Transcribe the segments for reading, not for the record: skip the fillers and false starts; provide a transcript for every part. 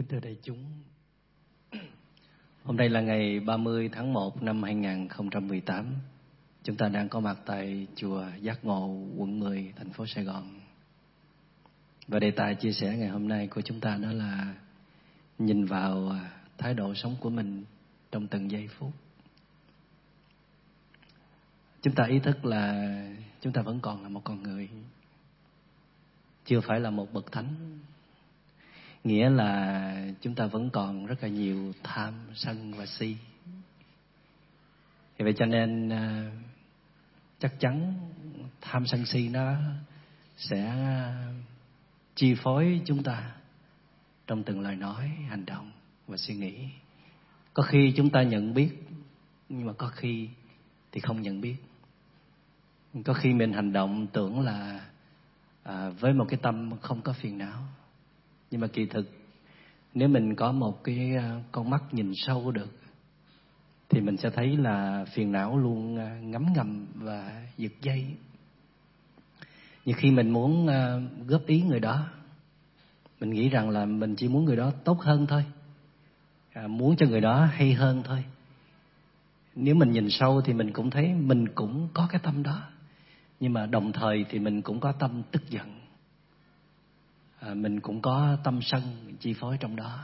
Kính thưa đại chúng, hôm nay là ngày 30 tháng 1 năm 2018. Chúng ta đang có mặt tại chùa Giác Ngộ, quận 10, thành phố Sài Gòn. Và đề tài chia sẻ ngày hôm nay của chúng ta đó là nhìn vào thái độ sống của mình trong từng giây phút. Chúng ta ý thức là chúng ta vẫn còn là một con người, chưa phải là một bậc thánh. Nghĩa là chúng ta vẫn còn rất là nhiều tham, sân và si. Vì vậy cho nên chắc chắn tham sân si nó sẽ chi phối chúng ta trong từng lời nói, hành động và suy nghĩ. Có khi chúng ta nhận biết, nhưng mà có khi thì không nhận biết. Có khi mình hành động tưởng là với một cái tâm không có phiền não, nhưng mà kỳ thực nếu mình có một cái con mắt nhìn sâu được thì mình sẽ thấy là phiền não luôn ngấm ngầm và giật dây. Như khi mình muốn góp ý người đó, mình nghĩ rằng là mình chỉ muốn người đó tốt hơn thôi, muốn cho người đó hay hơn thôi. Nếu mình nhìn sâu thì mình cũng thấy mình cũng có cái tâm đó, nhưng mà đồng thời thì mình cũng có tâm tức giận, mình cũng có tâm sân chi phối trong đó.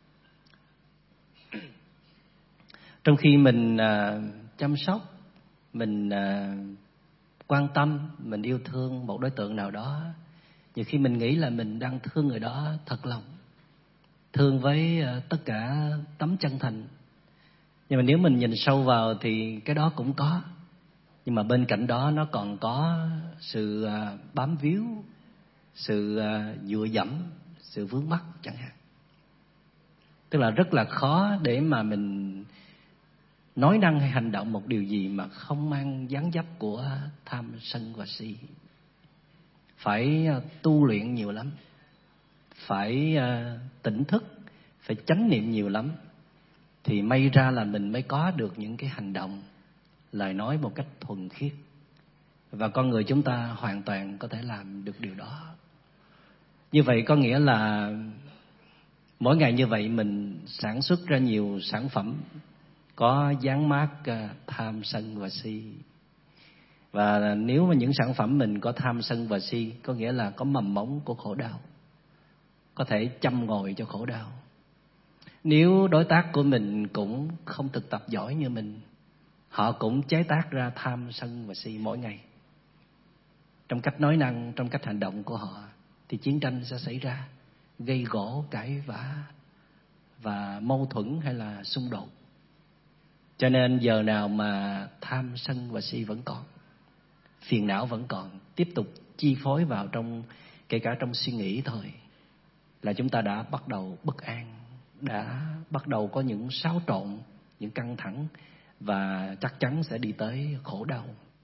Trong khi mình chăm sóc, mình quan tâm, mình yêu thương một đối tượng nào đó, nhiều khi mình nghĩ là mình đang thương người đó thật lòng, thương với tất cả tấm chân thành. Nhưng mà nếu mình nhìn sâu vào thì cái đó cũng có, nhưng mà bên cạnh đó nó còn có sự bám víu, sự dựa dẫm, sự vướng mắc chẳng hạn. Tức là rất là khó để mà mình nói năng hay hành động một điều gì mà không mang dáng dấp của tham sân và si. Phải tu luyện nhiều lắm, phải tỉnh thức, phải chánh niệm nhiều lắm, thì may ra là mình mới có được những cái hành động, lời nói một cách thuần khiết. Và con người chúng ta hoàn toàn có thể làm được điều đó. Như vậy có nghĩa là mỗi ngày như vậy mình sản xuất ra nhiều sản phẩm có dán mác tham sân và si. Và nếu mà những sản phẩm mình có tham sân và si, có nghĩa là có mầm mống của khổ đau, có thể châm ngòi cho khổ đau. Nếu đối tác của mình cũng không thực tập giỏi như mình, họ cũng chế tác ra tham sân và si mỗi ngày, trong cách nói năng, trong cách hành động của họ, thì chiến tranh sẽ xảy ra, gây gổ, cãi vã và mâu thuẫn hay là xung đột. Cho nên giờ nào mà tham sân và si vẫn còn, phiền não vẫn còn tiếp tục chi phối vào trong, kể cả trong suy nghĩ thôi, là chúng ta đã bắt đầu bất an, đã bắt đầu có những xáo trộn, những căng thẳng, và chắc chắn sẽ đi tới khổ đau.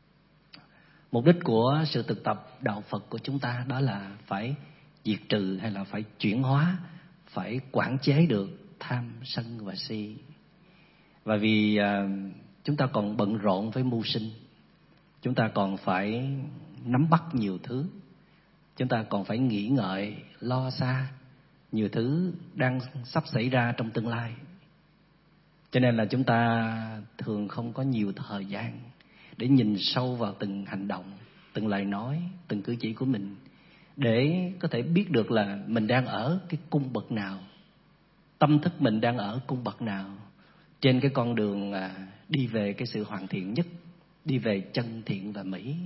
Mục đích của sự thực tập đạo Phật của chúng ta đó là phải diệt trừ hay là phải chuyển hóa, phải quản chế được tham sân và si. Và vì chúng ta còn bận rộn với mưu sinh, chúng ta còn phải nắm bắt nhiều thứ, chúng ta còn phải nghĩ ngợi, lo xa nhiều thứ đang sắp xảy ra trong tương lai. Cho nên là chúng ta thường không có nhiều thời gian để nhìn sâu vào từng hành động, từng lời nói, từng cử chỉ của mình, để có thể biết được là mình đang ở cái cung bậc nào, tâm thức mình đang ở cung bậc nào trên cái con đường đi về cái sự hoàn thiện nhất, đi về chân thiện và mỹ.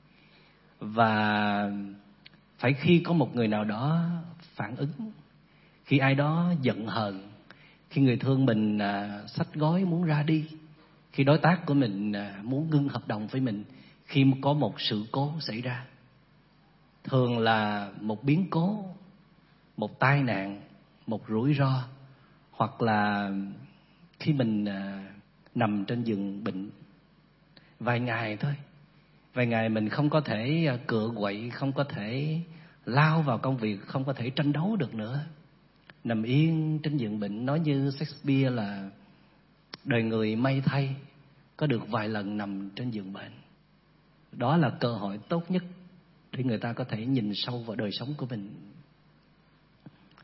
Và phải khi có một người nào đó phản ứng, khi ai đó giận hờn, khi người thương mình xách gói muốn ra đi, khi đối tác của mình muốn ngưng hợp đồng với mình, khi có một sự cố xảy ra, thường là một biến cố, một tai nạn, một rủi ro, hoặc là khi mình nằm trên giường bệnh vài ngày thôi, vài ngày mình không có thể cựa quậy, không có thể lao vào công việc, không có thể tranh đấu được nữa, nằm yên trên giường bệnh. Nói như Shakespeare là đời người may thay có được vài lần nằm trên giường bệnh. Đó là cơ hội tốt nhất để người ta có thể nhìn sâu vào đời sống của mình.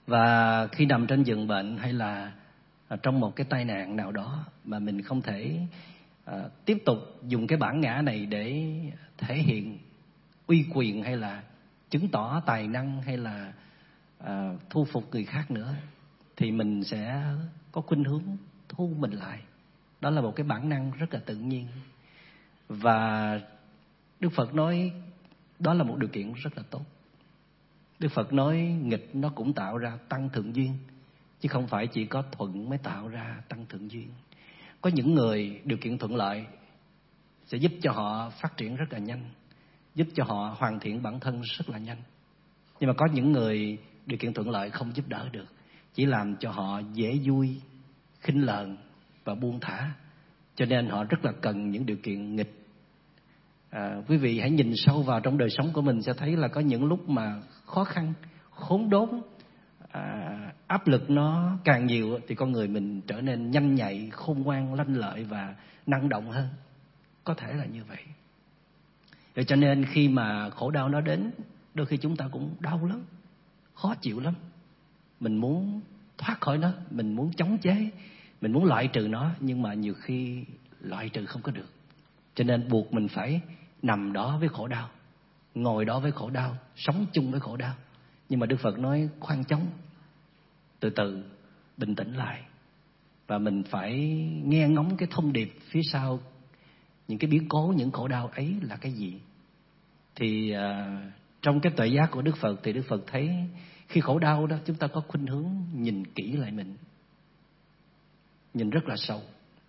Và khi nằm trên giường bệnh hay là trong một cái tai nạn nào đó mà mình không thể tiếp tục dùng cái bản ngã này để thể hiện uy quyền hay là chứng tỏ tài năng hay là thu phục người khác nữa, thì mình sẽ có khuynh hướng thu mình lại. Đó là một cái bản năng rất là tự nhiên. Và Đức Phật nói đó là một điều kiện rất là tốt. Đức Phật nói nghịch nó cũng tạo ra tăng thượng duyên, chứ không phải chỉ có thuận mới tạo ra tăng thượng duyên. Có những người điều kiện thuận lợi sẽ giúp cho họ phát triển rất là nhanh, giúp cho họ hoàn thiện bản thân rất là nhanh. Nhưng mà có những người điều kiện thuận lợi không giúp đỡ được, chỉ làm cho họ dễ vui, khinh lờn và buông thả. Cho nên họ rất là cần những điều kiện nghịch. Quý vị hãy nhìn sâu vào trong đời sống của mình sẽ thấy là có những lúc mà khó khăn, khốn đốn, áp lực nó càng nhiều thì con người mình trở nên nhanh nhạy, khôn ngoan, lanh lợi và năng động hơn. Có thể là như vậy. Vậy cho nên khi mà khổ đau nó đến, đôi khi chúng ta cũng đau lắm, khó chịu lắm. Mình muốn thoát khỏi nó, mình muốn chống chế, mình muốn loại trừ nó, nhưng mà nhiều khi loại trừ không có được. Cho nên buộc mình phải nằm đó với khổ đau, ngồi đó với khổ đau, sống chung với khổ đau. Nhưng mà Đức Phật nói khoan chống, từ từ, bình tĩnh lại. Và mình phải nghe ngóng cái thông điệp phía sau những cái biến cố, những khổ đau ấy là cái gì. Thì trong cái tuệ giác của Đức Phật thì Đức Phật thấy khi khổ đau đó chúng ta có khuynh hướng nhìn kỹ lại mình, nhìn rất là sâu.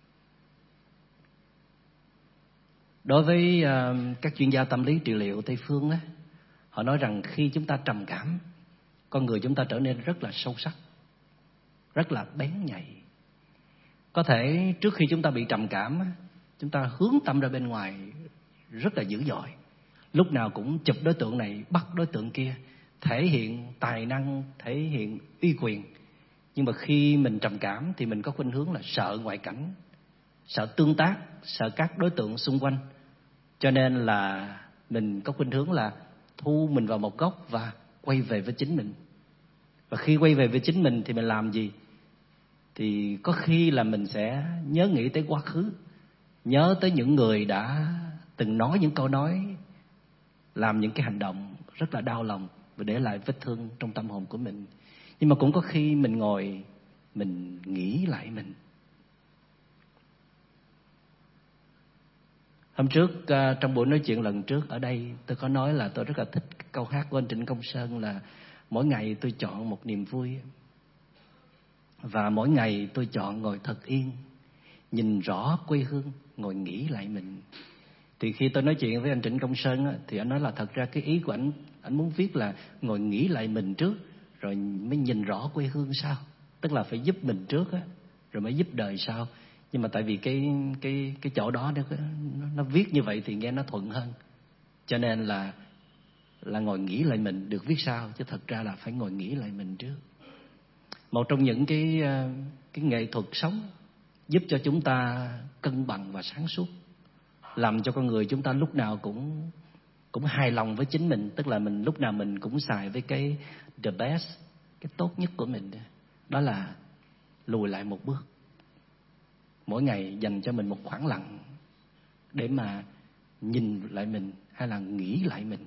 Đối với các chuyên gia tâm lý trị liệu Tây phương á, họ nói rằng khi chúng ta trầm cảm, con người chúng ta trở nên rất là sâu sắc, rất là bén nhạy. Có thể trước khi chúng ta bị trầm cảm, chúng ta hướng tâm ra bên ngoài rất là dữ dội, lúc nào cũng chụp đối tượng này, bắt đối tượng kia, thể hiện tài năng, thể hiện uy quyền. Nhưng mà khi mình trầm cảm thì mình có khuynh hướng là sợ ngoại cảnh, sợ tương tác, sợ các đối tượng xung quanh. Cho nên là mình có khuynh hướng là thu mình vào một góc và quay về với chính mình. Và khi quay về với chính mình thì mình làm gì? Thì có khi là mình sẽ nhớ nghĩ tới quá khứ, nhớ tới những người đã từng nói những câu nói, làm những cái hành động rất là đau lòng và để lại vết thương trong tâm hồn của mình. Nhưng mà cũng có khi mình ngồi, mình nghĩ lại mình. Hôm trước trong buổi nói chuyện lần trước ở đây, tôi có nói là tôi rất là thích câu hát của anh Trịnh Công Sơn là mỗi ngày tôi chọn một niềm vui. Và mỗi ngày tôi chọn ngồi thật yên, nhìn rõ quê hương, ngồi nghĩ lại mình. Thì khi tôi nói chuyện với anh Trịnh Công Sơn á, thì anh nói là thật ra cái ý của anh muốn viết là ngồi nghĩ lại mình trước, rồi mới nhìn rõ quê hương sau. Tức là phải giúp mình trước á, rồi mới giúp đời sau. Nhưng mà tại vì cái chỗ đó nó viết như vậy thì nghe nó thuận hơn. Cho nên là ngồi nghĩ lại mình được viết sau, chứ thật ra là phải ngồi nghĩ lại mình trước. Một trong những cái nghệ thuật sống giúp cho chúng ta cân bằng và sáng suốt, làm cho con người chúng ta lúc nào cũng hài lòng với chính mình. Tức là mình lúc nào mình cũng xài với cái the best, cái tốt nhất của mình. Đó là lùi lại một bước, mỗi ngày dành cho mình một khoảng lặng để mà nhìn lại mình hay là nghĩ lại mình.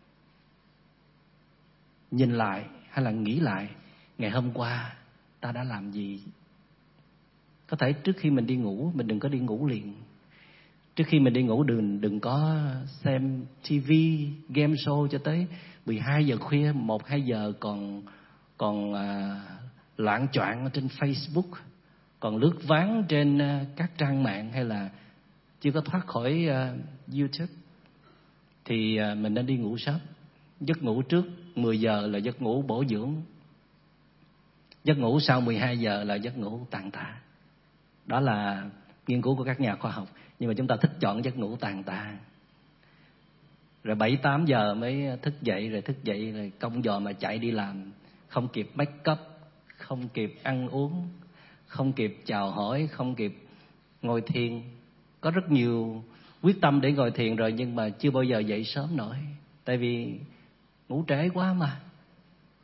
Nhìn lại hay là nghĩ lại ngày hôm qua ta đã làm gì. Có thể trước khi mình đi ngủ, mình đừng có đi ngủ liền. Trước khi mình đi ngủ đừng có xem TV, game show cho tới 12 giờ khuya, 1-2 giờ còn loạn choạng trên Facebook, còn lướt ván trên các trang mạng, hay là chưa có thoát khỏi YouTube. Thì mình nên đi ngủ sớm. Giấc ngủ trước 10 giờ là giấc ngủ bổ dưỡng. Giấc ngủ sau 12 giờ là giấc ngủ tàn tạ. Đó là nghiên cứu của các nhà khoa học. Nhưng mà chúng ta thích chọn giấc ngủ tàn tạ. Rồi 7-8 giờ mới thức dậy, rồi công dò mà chạy đi làm. Không kịp make up, không kịp ăn uống, không kịp chào hỏi, không kịp ngồi thiền. Có rất nhiều quyết tâm để ngồi thiền rồi, nhưng mà chưa bao giờ dậy sớm nổi. Tại vì ngủ trễ quá mà.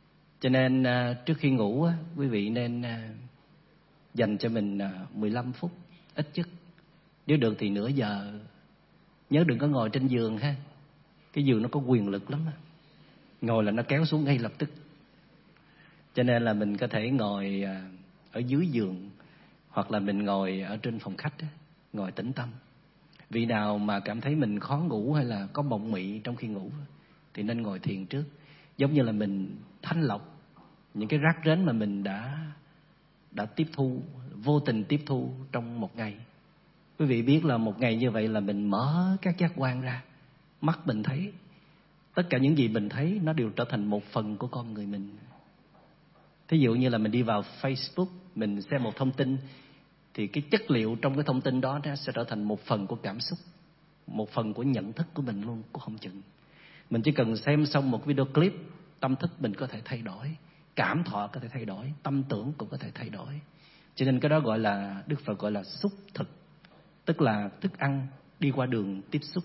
Cho nên trước khi ngủ á, quý vị nên dành cho mình 15 phút ít nhất. Nếu được thì nửa giờ. Nhớ đừng có ngồi trên giường ha. Cái giường nó có quyền lực lắm. Ngồi là nó kéo xuống ngay lập tức. Cho nên là mình có thể ngồi ở dưới giường, hoặc là mình ngồi ở trên phòng khách á, ngồi tĩnh tâm. Vị nào mà cảm thấy mình khó ngủ hay là có mộng mị trong khi ngủ thì nên ngồi thiền trước. Giống như là mình thanh lọc những cái rác rến mà mình đã tiếp thu, vô tình tiếp thu trong một ngày. Quý vị biết là một ngày như vậy là mình mở các giác quan ra. Mắt mình thấy, tất cả những gì mình thấy nó đều trở thành một phần của con người mình. Thí dụ như là mình đi vào Facebook, mình xem một thông tin, thì cái chất liệu trong cái thông tin đó nó sẽ trở thành một phần của cảm xúc, một phần của nhận thức của mình luôn, cũng không chừng. Mình chỉ cần xem xong một video clip, tâm thức mình có thể thay đổi, cảm thọ có thể thay đổi, tâm tưởng cũng có thể thay đổi. Cho nên cái đó gọi là, Đức Phật gọi là xúc thực, tức là thức ăn đi qua đường tiếp xúc.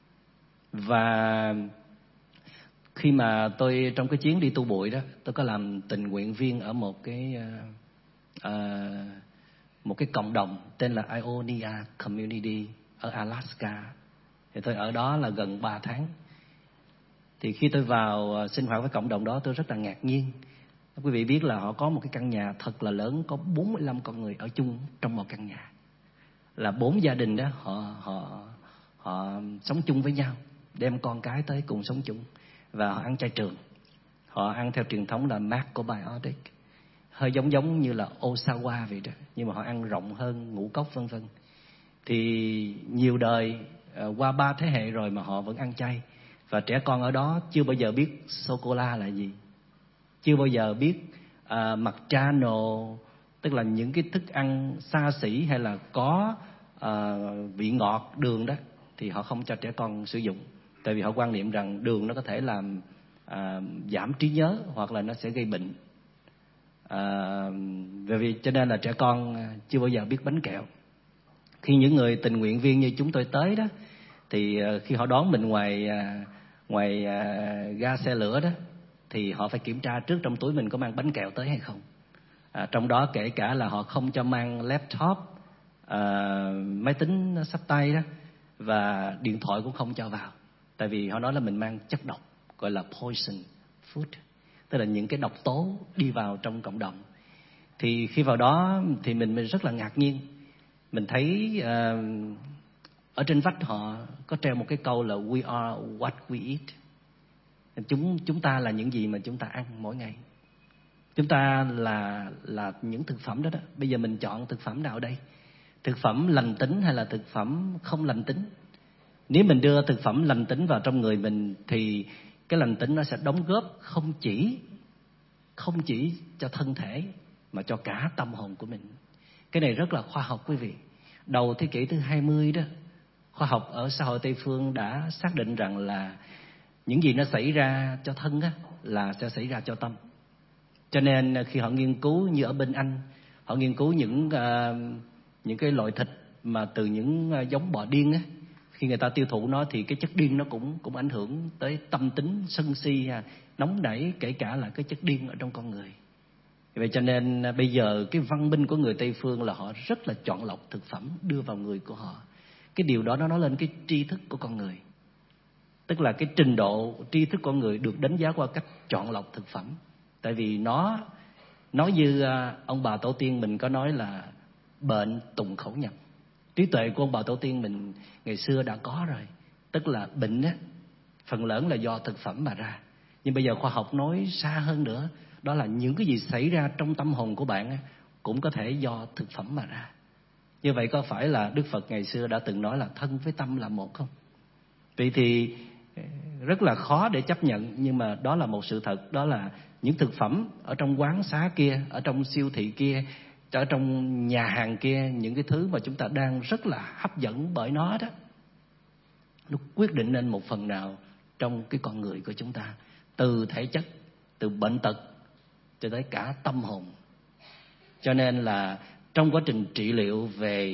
Và khi mà tôi trong cái chuyến đi tu bụi đó, tôi có làm tình nguyện viên ở một cái cộng đồng tên là Ionia Community ở Alaska. Thì tôi ở đó là gần 3 tháng. Thì khi tôi vào sinh hoạt với cộng đồng đó, tôi rất là ngạc nhiên. Quý vị biết là họ có một cái căn nhà thật là lớn, có 45 con người ở chung trong một căn nhà. Là 4 gia đình đó, họ sống chung với nhau, đem con cái tới cùng sống chung. Và họ ăn chay trường. Họ ăn theo truyền thống là macrobiotic, hơi giống như là Osawa vậy đó, nhưng mà họ ăn rộng hơn, ngũ cốc vân vân. Thì nhiều đời, qua 3 thế hệ rồi mà họ vẫn ăn chay. Và trẻ con ở đó chưa bao giờ biết sô-cô-la là gì, chưa bao giờ biết macchiato, tức là những cái thức ăn xa xỉ hay là có vị ngọt, đường đó, thì họ không cho trẻ con sử dụng. Tại vì họ quan niệm rằng đường nó có thể làm giảm trí nhớ, hoặc là nó sẽ gây bệnh. Vì cho nên là trẻ con chưa bao giờ biết bánh kẹo. Khi những người tình nguyện viên như chúng tôi tới đó, thì khi họ đón mình ngoài ga xe lửa đó, thì họ phải kiểm tra trước trong túi mình có mang bánh kẹo tới hay không. Trong đó kể cả là họ không cho mang laptop, máy tính xách tay đó, và điện thoại cũng không cho vào. Tại vì họ nói là mình mang chất độc, gọi là poison food, tức là những cái độc tố đi vào trong cộng đồng. Thì khi vào đó thì mình rất là ngạc nhiên. Mình thấy ở trên vách họ có treo một cái câu là We are what we eat. Chúng ta là những gì mà chúng ta ăn mỗi ngày. Chúng ta là những thực phẩm đó đó. Bây giờ mình chọn thực phẩm nào đây? Thực phẩm lành tính hay là thực phẩm không lành tính? Nếu mình đưa thực phẩm lành tính vào trong người mình, thì cái lành tính nó sẽ đóng góp không chỉ cho thân thể mà cho cả tâm hồn của mình. Cái này rất là khoa học quý vị. Đầu thế kỷ thứ 20 đó, khoa học ở xã hội Tây phương đã xác định rằng là những gì nó xảy ra cho thân á, là sẽ xảy ra cho tâm. Cho nên khi họ nghiên cứu như ở bên Anh, họ nghiên cứu những cái loại thịt mà từ những giống bò điên á, khi người ta tiêu thụ nó thì cái chất điên nó cũng ảnh hưởng tới tâm tính sân si, nóng nảy, kể cả là cái chất điên ở trong con người. Vậy cho nên bây giờ cái văn minh của người Tây phương là họ rất là chọn lọc thực phẩm đưa vào người của họ. Cái điều đó nó nói lên cái tri thức của con người, tức là cái trình độ tri thức con người được đánh giá qua cách chọn lọc thực phẩm. Tại vì nó nói như ông bà tổ tiên mình có nói là bệnh tùng khẩu nhập. Trí tuệ của ông bà tổ tiên mình ngày xưa đã có rồi. Tức là bệnh á, phần lớn là do thực phẩm mà ra. Nhưng bây giờ khoa học nói xa hơn nữa, đó là những cái gì xảy ra trong tâm hồn của bạn á, cũng có thể do thực phẩm mà ra. Như vậy có phải là Đức Phật ngày xưa đã từng nói là thân với tâm là một không? Vậy thì rất là khó để chấp nhận, nhưng mà đó là một sự thật. Đó là những thực phẩm ở trong quán xá kia, ở trong siêu thị kia, ở trong nhà hàng kia, những cái thứ mà chúng ta đang rất là hấp dẫn bởi nó đó, nó quyết định nên một phần nào trong cái con người của chúng ta, từ thể chất, từ bệnh tật cho tới cả tâm hồn. Cho nên là trong quá trình trị liệu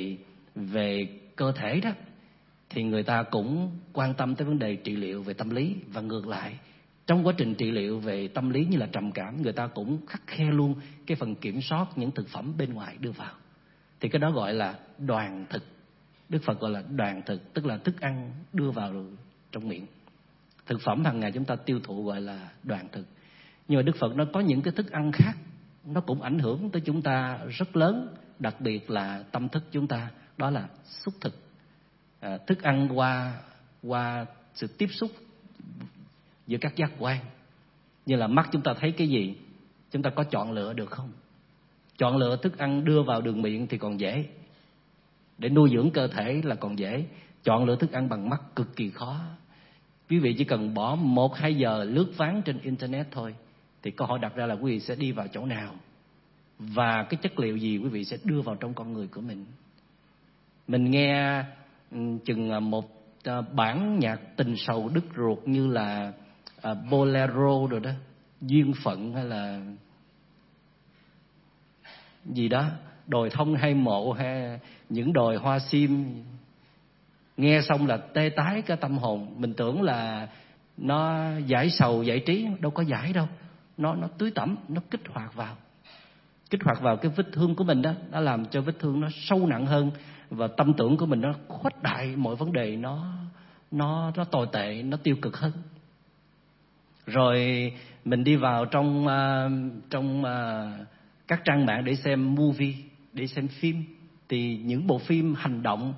về cơ thể đó, thì người ta cũng quan tâm tới vấn đề trị liệu về tâm lý, và ngược lại, Trong quá trình trị liệu về tâm lý như là trầm cảm, người ta cũng khắt khe luôn cái phần kiểm soát những thực phẩm bên ngoài đưa vào. Thì cái đó gọi là đoàn thực. Đức Phật gọi là đoàn thực, tức là thức ăn đưa vào trong miệng. Thực phẩm hàng ngày chúng ta tiêu thụ gọi là đoàn thực. Nhưng mà Đức Phật nó có những cái thức ăn khác, nó cũng ảnh hưởng tới chúng ta rất lớn, đặc biệt là tâm thức chúng ta, đó là xúc thực. Thức ăn qua sự tiếp xúc giữa các giác quan. Như là mắt chúng ta thấy cái gì, chúng ta có chọn lựa được không? Chọn lựa thức ăn đưa vào đường miệng thì còn dễ, để nuôi dưỡng cơ thể là còn dễ. Chọn lựa thức ăn bằng mắt cực kỳ khó. Quý vị chỉ cần bỏ 1-2 giờ lướt ván trên internet thôi, thì câu hỏi đặt ra là quý vị sẽ đi vào chỗ nào và cái chất liệu gì quý vị sẽ đưa vào trong con người của mình. Mình nghe chừng một bản nhạc tình sầu đứt ruột như là bolero rồi đó, duyên phận hay là gì đó, đồi thông hay mộ hay những đồi hoa sim, nghe xong là tê tái cả tâm hồn. Mình tưởng là nó giải sầu giải trí, đâu có giải đâu. Nó tưới tẩm, nó kích hoạt vào cái vết thương của mình đó, nó làm cho vết thương nó sâu nặng hơn, và tâm tưởng của mình nó khuếch đại, mọi vấn đề nó tồi tệ, nó tiêu cực hơn. Rồi mình đi vào trong các trang mạng để xem movie, để xem phim, thì những bộ phim hành động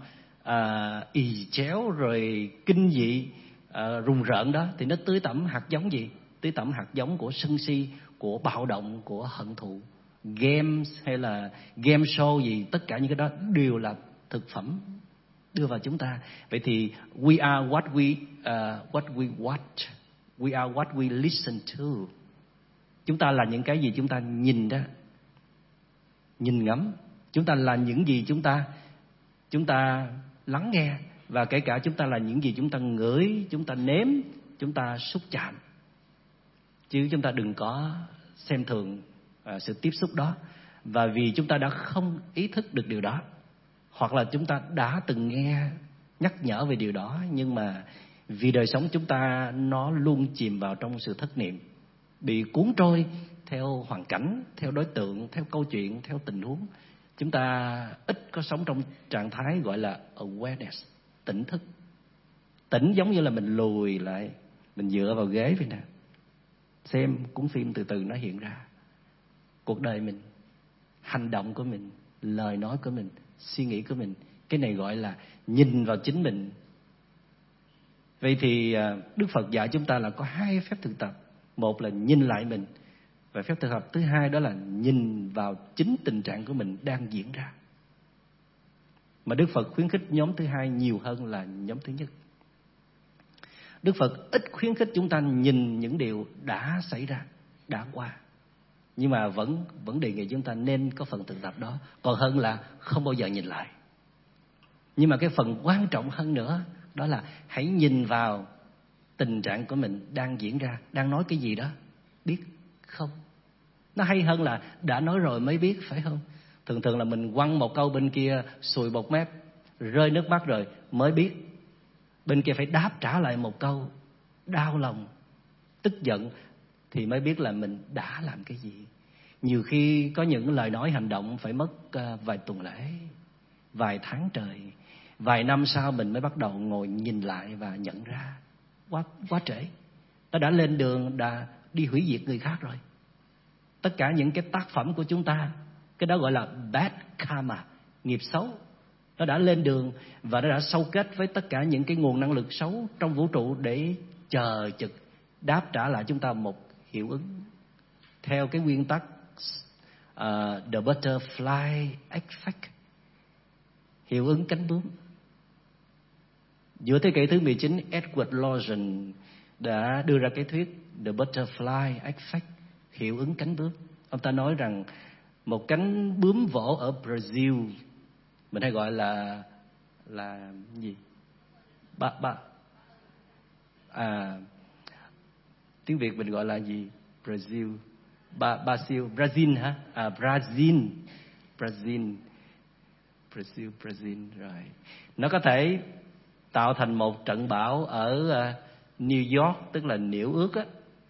ì chéo rồi kinh dị, rùng rợn đó, thì nó tưới tẩm hạt giống gì? Tưới tẩm hạt giống của sân si, của bạo động, của hận thù. Games hay là game show gì, tất cả những cái đó đều là thực phẩm đưa vào chúng ta. Vậy thì we are what we watch, we are what we listen to. Chúng ta là những cái gì chúng ta nhìn đó, nhìn ngắm. Chúng ta là những gì chúng ta lắng nghe, và kể cả chúng ta là những gì chúng ta ngửi, chúng ta nếm, chúng ta xúc chạm. Chứ chúng ta đừng có xem thường sự tiếp xúc đó. Và vì chúng ta đã không ý thức được điều đó, hoặc là chúng ta đã từng nghe nhắc nhở về điều đó, nhưng mà vì đời sống chúng ta nó luôn chìm vào trong sự thất niệm, bị cuốn trôi theo hoàn cảnh, theo đối tượng, theo câu chuyện, theo tình huống. Chúng ta ít có sống trong trạng thái gọi là awareness, tỉnh thức. Tỉnh giống như là mình lùi lại, mình dựa vào ghế vậy nè, xem cuốn phim từ từ nó hiện ra. Cuộc đời mình, hành động của mình, lời nói của mình, suy nghĩ của mình, cái này gọi là nhìn vào chính mình. Vậy thì Đức Phật dạy chúng ta là có 2 phép thực tập. Một là nhìn lại mình, và phép thực tập thứ 2 đó là nhìn vào chính tình trạng của mình đang diễn ra. Mà Đức Phật khuyến khích nhóm thứ 2 nhiều hơn là nhóm thứ nhất. Đức Phật ít khuyến khích chúng ta nhìn những điều đã xảy ra, đã qua, nhưng mà vẫn đề nghị chúng ta nên có phần thực tập đó, còn hơn là không bao giờ nhìn lại. Nhưng mà cái phần quan trọng hơn nữa đó là hãy nhìn vào tình trạng của mình đang diễn ra, đang nói cái gì đó, biết không? Nó hay hơn là đã nói rồi mới biết, phải không? Thường là mình quăng một câu bên kia sùi bọt mép, rơi nước mắt rồi mới biết. Bên kia phải đáp trả lại một câu đau lòng, tức giận thì mới biết là mình đã làm cái gì. Nhiều khi có những lời nói hành động phải mất vài tuần lễ, vài tháng trời, vài năm sau mình mới bắt đầu ngồi nhìn lại và nhận ra quá trễ. Nó đã lên đường, đã đi hủy diệt người khác rồi. Tất cả những cái tác phẩm của chúng ta, cái đó gọi là bad karma, nghiệp xấu. Nó đã lên đường và nó đã sâu kết với tất cả những cái nguồn năng lực xấu trong vũ trụ để chờ trực đáp trả lại chúng ta một hiệu ứng. Theo cái nguyên tắc the butterfly effect, hiệu ứng cánh bướm. Giữa thế kỷ thứ 19, Edward Logan đã đưa ra cái thuyết the butterfly effect, hiệu ứng cánh bướm. Ông ta nói rằng một cánh bướm vỗ ở Brazil, mình hay gọi là gì? Tiếng Việt mình gọi là gì? Brazil hả? Brazil rồi. Nó có thể tạo thành một trận bão ở New York, tức là nhiễu ước á,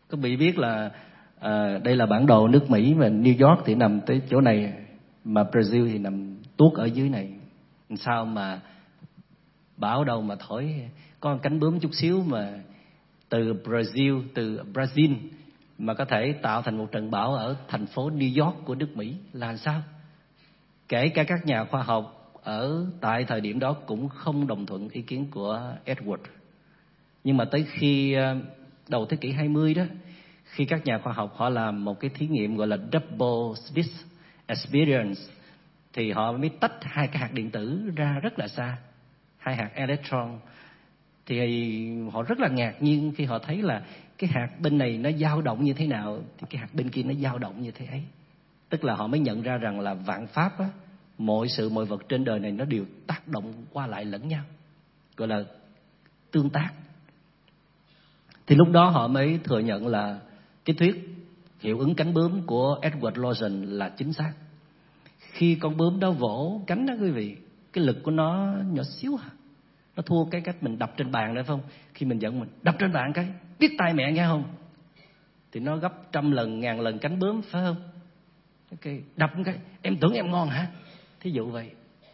Các vị biết là đây là bản đồ nước Mỹ, và New York thì nằm tới chỗ này, mà Brazil thì nằm tuốt ở dưới này. Sao mà bão đâu mà thổi, có một cánh bướm chút xíu mà từ Brazil mà có thể tạo thành một trận bão ở thành phố New York của nước Mỹ là sao? Kể cả các nhà khoa học ở tại thời điểm đó cũng không đồng thuận ý kiến của Edward. Nhưng mà tới khi đầu thế kỷ 20 đó, khi các nhà khoa học họ làm một cái thí nghiệm gọi là double slit experience, thì họ mới tách hai cái hạt điện tử ra rất là xa, hai hạt electron. Thì họ rất là ngạc nhiên khi họ thấy là cái hạt bên này nó dao động như thế nào thì cái hạt bên kia nó dao động như thế ấy. Tức là họ mới nhận ra rằng là vạn pháp á, mọi sự mọi vật trên đời này nó đều tác động qua lại lẫn nhau, gọi là tương tác. Thì lúc đó họ mới thừa nhận là cái thuyết hiệu ứng cánh bướm của Edward Lorenz là chính xác. Khi con bướm đó vỗ cánh đó quý vị, cái lực của nó nhỏ xíu à. Nó thua cái cách mình đập trên bàn đó, phải không? Khi mình giận mình đập trên bàn cái biết tay mẹ nghe không? Thì nó gấp 100 lần, 1000 lần cánh bướm, phải không? Okay. Đập cái em tưởng em ngon hả? Thí dụ vậy.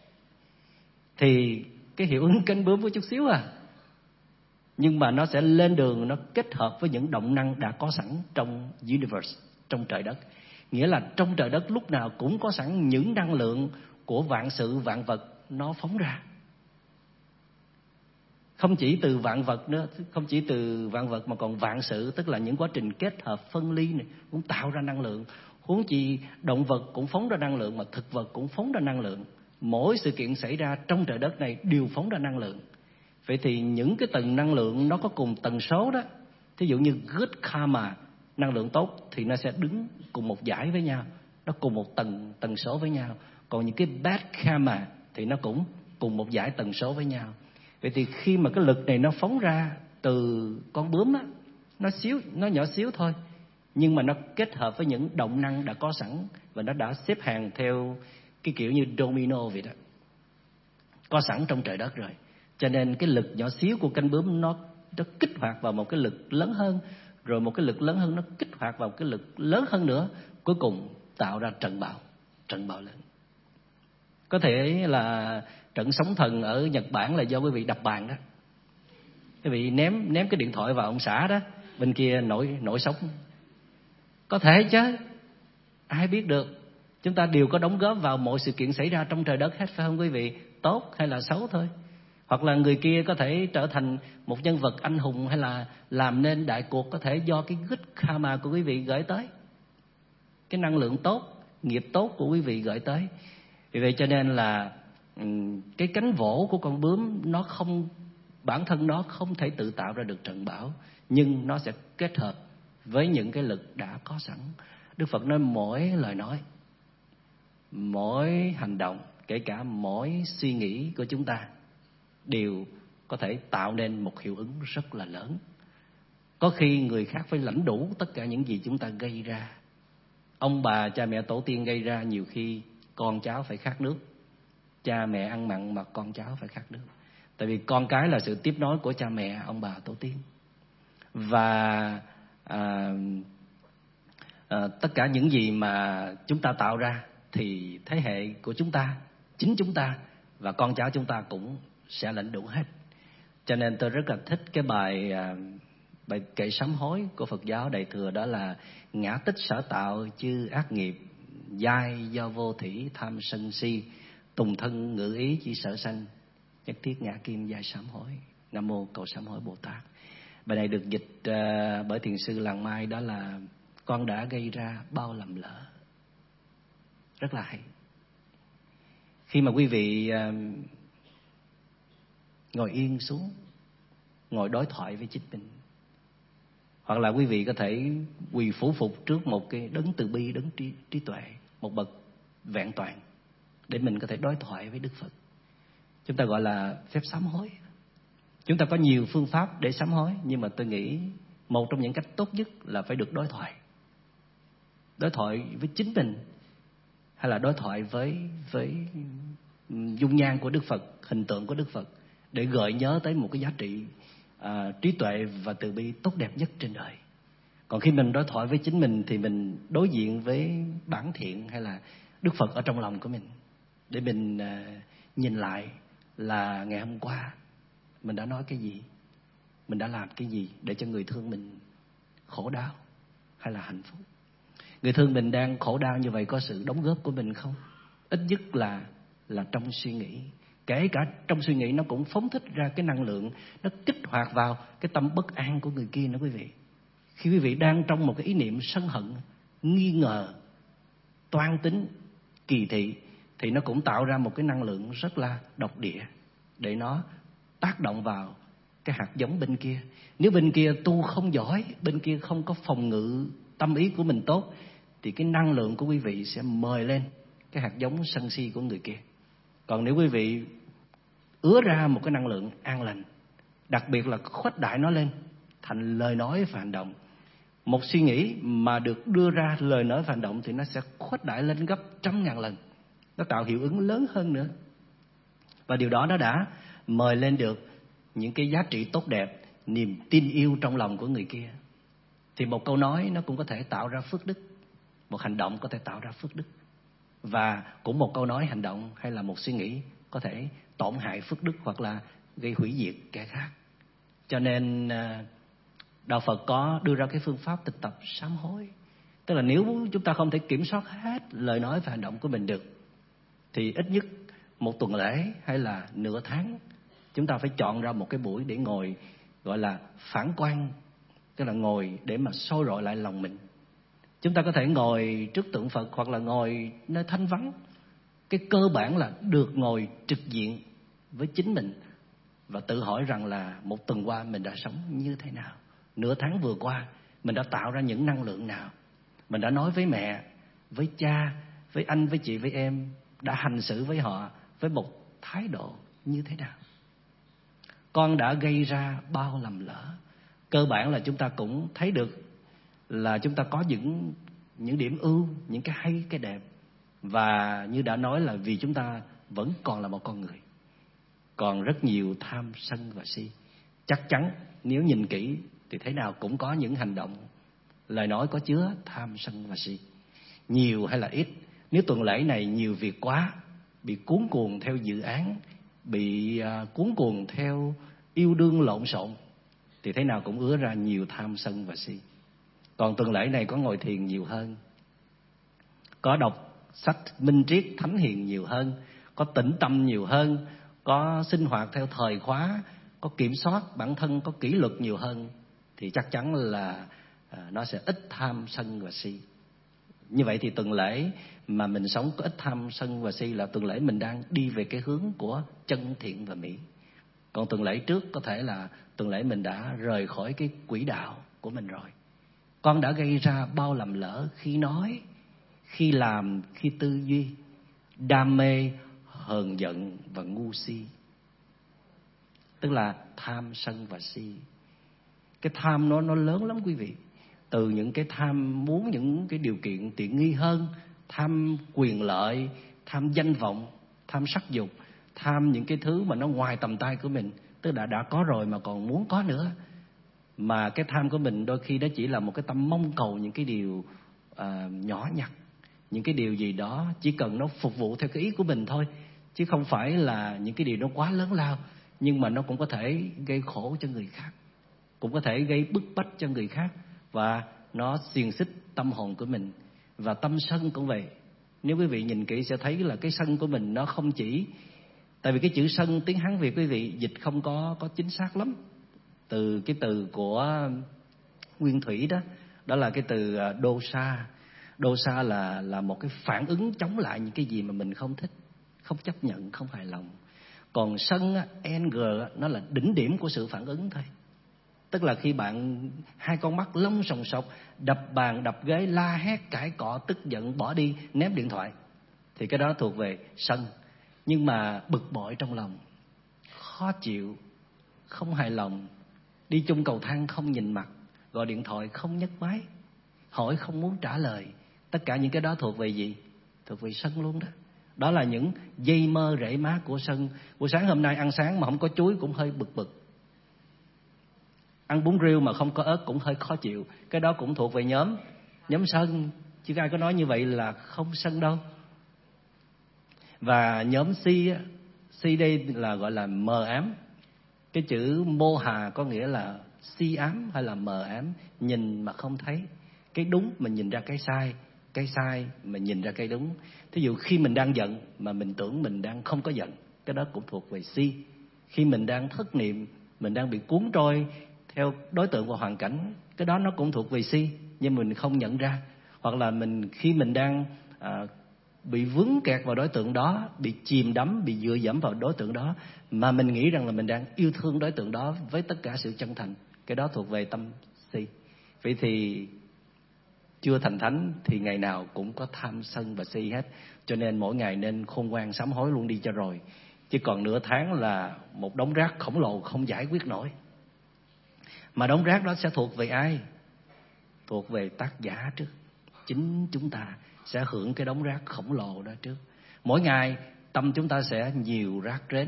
Thì cái hiệu ứng cánh bướm có chút xíu à, nhưng mà nó sẽ lên đường, nó kết hợp với những động năng đã có sẵn trong universe, trong trời đất. Nghĩa là trong trời đất lúc nào cũng có sẵn những năng lượng của vạn sự vạn vật nó phóng ra. Không chỉ từ vạn vật nữa, không chỉ từ vạn vật mà còn vạn sự, tức là những quá trình kết hợp phân ly này cũng tạo ra năng lượng. Huống chi động vật cũng phóng ra năng lượng, mà thực vật cũng phóng ra năng lượng. Mỗi sự kiện xảy ra trong trời đất này đều phóng ra năng lượng. Vậy thì những cái tầng năng lượng nó có cùng tần số đó. Thí dụ như good karma, năng lượng tốt, thì nó sẽ đứng cùng một dải với nhau, nó cùng một tần số với nhau. Còn những cái bad karma thì nó cũng cùng một dải tần số với nhau. Vậy thì khi mà cái lực này nó phóng ra từ con bướm á, nó nhỏ xíu thôi, nhưng mà nó kết hợp với những động năng đã có sẵn, và nó đã xếp hàng theo cái kiểu như domino vậy đó, có sẵn trong trời đất rồi. Cho nên cái lực nhỏ xíu của cánh bướm nó kích hoạt vào một cái lực lớn hơn, rồi một cái lực lớn hơn nó kích hoạt vào cái lực lớn hơn nữa, cuối cùng tạo ra trận bão lớn. Có thể là trận sóng thần ở Nhật Bản là do quý vị đập bàn đó. Quý vị ném cái điện thoại vào ông xã đó, bên kia nổi sóng. Có thể chứ, ai biết được. Chúng ta đều có đóng góp vào mọi sự kiện xảy ra trong trời đất hết, phải không quý vị? Tốt hay là xấu thôi. Hoặc là người kia có thể trở thành một nhân vật anh hùng, hay là làm nên đại cuộc, có thể do cái good karma của quý vị gửi tới, cái năng lượng tốt, nghiệp tốt của quý vị gửi tới. Vì vậy cho nên là cái cánh vỗ của con bướm nó không, bản thân nó không thể tự tạo ra được trận bão, nhưng nó sẽ kết hợp với những cái lực đã có sẵn. Đức Phật nói mỗi lời nói, mỗi hành động, kể cả mỗi suy nghĩ của chúng ta đều có thể tạo nên một hiệu ứng rất là lớn. Có khi người khác phải lãnh đủ tất cả những gì chúng ta gây ra. Ông bà, cha mẹ, tổ tiên gây ra, nhiều khi con cháu phải khát nước. Cha mẹ ăn mặn mà con cháu phải khát nước. Tại vì con cái là sự tiếp nối của cha mẹ, ông bà, tổ tiên. Và tất cả những gì mà chúng ta tạo ra thì thế hệ của chúng ta, chính chúng ta và con cháu chúng ta cũng sẽ lãnh đủ hết. Cho nên tôi rất là thích cái bài kệ sám hối của Phật giáo Đại Thừa, đó là ngã tích sở tạo chư ác nghiệp, giai do vô thủy tham sân si, tùng thân ngữ ý chỉ sở sanh, nhất thiết ngã kim giai sám hối. Nam mô cầu sám hối Bồ Tát. Bài này được dịch bởi thiền sư Làng Mai, đó là con đã gây ra bao lầm lỡ. Rất là hay. Khi mà quý vị ngồi yên xuống, ngồi đối thoại với chính mình, hoặc là quý vị có thể quỳ phủ phục trước một cái đấng từ bi, đấng trí tuệ, một bậc vẹn toàn, để mình có thể đối thoại với Đức Phật. Chúng ta gọi là phép sám hối. Chúng ta có nhiều phương pháp để sám hối, nhưng mà tôi nghĩ một trong những cách tốt nhất là phải được đối thoại. Đối thoại với chính mình, hay là đối thoại với dung nhan của Đức Phật, hình tượng của Đức Phật, để gợi nhớ tới một cái giá trị trí tuệ và từ bi tốt đẹp nhất trên đời. Còn khi mình đối thoại với chính mình thì mình đối diện với bản thiện hay là Đức Phật ở trong lòng của mình, để mình nhìn lại là ngày hôm qua mình đã nói cái gì, mình đã làm cái gì để cho người thương mình khổ đau hay là hạnh phúc. Người thương mình đang khổ đau như vậy có sự đóng góp của mình không? Ít nhất là trong suy nghĩ. Kể cả trong suy nghĩ nó cũng phóng thích ra cái năng lượng, nó kích hoạt vào cái tâm bất an của người kia nữa quý vị. Khi quý vị đang trong một cái ý niệm sân hận, nghi ngờ, toan tính, kỳ thị, thì nó cũng tạo ra một cái năng lượng rất là độc địa để nó tác động vào cái hạt giống bên kia. Nếu bên kia tu không giỏi, bên kia không có phòng ngự tâm ý của mình tốt, thì cái năng lượng của quý vị sẽ mời lên cái hạt giống sân si của người kia. Còn nếu quý vị ứa ra một cái năng lượng an lành, đặc biệt là khuếch đại nó lên thành lời nói và hành động. Một suy nghĩ mà được đưa ra lời nói và hành động thì nó sẽ khuếch đại lên gấp 100.000 lần. Nó tạo hiệu ứng lớn hơn nữa. Và điều đó nó đã mời lên được những cái giá trị tốt đẹp, niềm tin yêu trong lòng của người kia. Thì một câu nói nó cũng có thể tạo ra phước đức, một hành động có thể tạo ra phước đức. Và cũng một câu nói, hành động hay là một suy nghĩ có thể tổn hại phước đức hoặc là gây hủy diệt kẻ khác. Cho nên Đạo Phật có đưa ra cái phương pháp thực tập sám hối. Tức là nếu chúng ta không thể kiểm soát hết lời nói và hành động của mình được, thì ít nhất một tuần lễ hay là nửa tháng, chúng ta phải chọn ra một cái buổi để ngồi, gọi là phản quan. Tức là ngồi để mà soi rọi lại lòng mình. Chúng ta có thể ngồi trước tượng Phật hoặc là ngồi nơi thanh vắng. Cái cơ bản là được ngồi trực diện với chính mình và tự hỏi rằng là một tuần qua mình đã sống như thế nào, nửa tháng vừa qua mình đã tạo ra những năng lượng nào, mình đã nói với mẹ, với cha, với anh, với chị, với em, đã hành xử với họ với một thái độ như thế nào. Con đã gây ra bao lầm lỡ. Cơ bản là chúng ta cũng thấy được là chúng ta có những điểm ưu, những cái hay, cái đẹp. Và như đã nói là vì chúng ta vẫn còn là một con người, còn rất nhiều tham sân và si. Chắc chắn nếu nhìn kỹ thì thế nào cũng có những hành động, lời nói có chứa tham sân và si. Nhiều hay là ít, nếu tuần lễ này nhiều việc quá, bị cuốn cuồng theo dự án, bị cuốn cuồng theo yêu đương lộn xộn, thì thế nào cũng ứa ra nhiều tham sân và si. Còn tuần lễ này có ngồi thiền nhiều hơn, có đọc sách minh triết thánh hiền nhiều hơn, có tĩnh tâm nhiều hơn, có sinh hoạt theo thời khóa, có kiểm soát bản thân, có kỷ luật nhiều hơn, thì chắc chắn là nó sẽ ít tham sân và si. Như vậy thì tuần lễ mà mình sống có ít tham sân và si là tuần lễ mình đang đi về cái hướng của chân thiện và mỹ. Còn tuần lễ trước có thể là tuần lễ mình đã rời khỏi cái quỹ đạo của mình rồi. Con đã gây ra bao lầm lỡ khi nói, khi làm, khi tư duy, đam mê, hờn giận và ngu si. Tức là tham sân và si. Cái tham nó lớn lắm quý vị. Từ những cái tham muốn những cái điều kiện tiện nghi hơn, tham quyền lợi, tham danh vọng, tham sắc dục, tham những cái thứ mà nó ngoài tầm tay của mình. Tức là đã có rồi mà còn muốn có nữa. Mà cái tham của mình đôi khi đó chỉ là một cái tâm mong cầu những cái điều nhỏ nhặt, những cái điều gì đó chỉ cần nó phục vụ theo cái ý của mình thôi, chứ không phải là những cái điều nó quá lớn lao. Nhưng mà nó cũng có thể gây khổ cho người khác, cũng có thể gây bức bách cho người khác, và nó xiềng xích tâm hồn của mình. Và tâm sân cũng vậy. Nếu quý vị nhìn kỹ sẽ thấy là cái sân của mình nó không chỉ, tại vì cái chữ sân tiếng Hán Việt quý vị dịch không có chính xác lắm. Từ cái từ của Nguyên Thủy đó, đó là cái từ dosa. Dosa là một cái phản ứng chống lại những cái gì mà mình không thích, không chấp nhận, không hài lòng. Còn sân anger nó là đỉnh điểm của sự phản ứng thôi. Tức là khi bạn hai con mắt lông sòng sọc, đập bàn đập ghế, la hét cãi cọ, tức giận, bỏ đi, ném điện thoại, thì cái đó thuộc về sân. Nhưng mà bực bội trong lòng, khó chịu, không hài lòng, đi chung cầu thang không nhìn mặt, gọi điện thoại không nhấc máy, hỏi không muốn trả lời, tất cả những cái đó thuộc về gì? Thuộc về sân luôn đó. Đó là những dây mơ rễ má của sân. Buổi sáng hôm nay ăn sáng mà không có chuối cũng hơi bực bực. Ăn bún riêu mà không có ớt cũng hơi khó chịu. Cái đó cũng thuộc về nhóm sân. Chứ ai có nói như vậy là không sân đâu. Và nhóm si á, si đây là gọi là mờ ám. Cái chữ mô hà có nghĩa là si ám hay là mờ ám, nhìn mà không thấy. Cái đúng mà nhìn ra cái sai mà nhìn ra cái đúng. Thí dụ khi mình đang giận mà mình tưởng mình đang không có giận, cái đó cũng thuộc về si. Khi mình đang thất niệm, mình đang bị cuốn trôi theo đối tượng và hoàn cảnh, cái đó nó cũng thuộc về si, nhưng mình không nhận ra. Hoặc là khi mình đang bị vướng kẹt vào đối tượng đó, bị chìm đắm, bị dựa dẫm vào đối tượng đó, mà mình nghĩ rằng là mình đang yêu thương đối tượng đó với tất cả sự chân thành, cái đó thuộc về tâm si. Vậy thì chưa thành thánh thì ngày nào cũng có tham sân và si hết. Cho nên mỗi ngày nên khôn ngoan sám hối luôn đi cho rồi. Chứ còn nửa tháng là một đống rác khổng lồ không giải quyết nổi. Mà đống rác đó sẽ thuộc về ai? Thuộc về tác giả trước. Chính chúng ta sẽ hưởng cái đống rác khổng lồ đó trước. Mỗi ngày tâm chúng ta sẽ nhiều rác rến.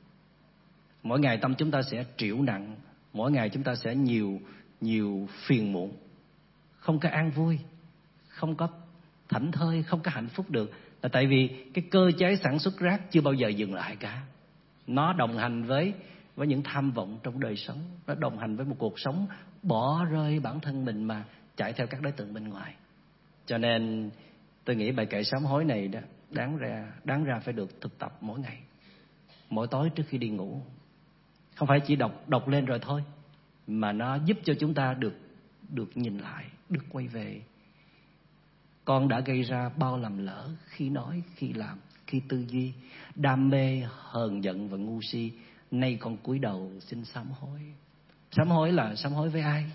Mỗi ngày tâm chúng ta sẽ trĩu nặng. Mỗi ngày chúng ta sẽ nhiều phiền muộn. Không có an vui, không có thảnh thơi, không có hạnh phúc được. Là tại vì cái cơ chế sản xuất rác chưa bao giờ dừng lại cả. Nó đồng hành với những tham vọng trong đời sống. Nó đồng hành với một cuộc sống bỏ rơi bản thân mình mà chạy theo các đối tượng bên ngoài. Cho nên tôi nghĩ bài kệ sám hối này đó đáng ra phải được thực tập mỗi ngày, mỗi tối trước khi đi ngủ. Không phải chỉ đọc lên rồi thôi, mà nó giúp cho chúng ta được nhìn lại, được quay về. Con đã gây ra bao lầm lỡ khi nói, khi làm, khi tư duy, đam mê, hờn giận và ngu si. Nay con cúi đầu xin sám hối. Sám hối là sám hối với ai?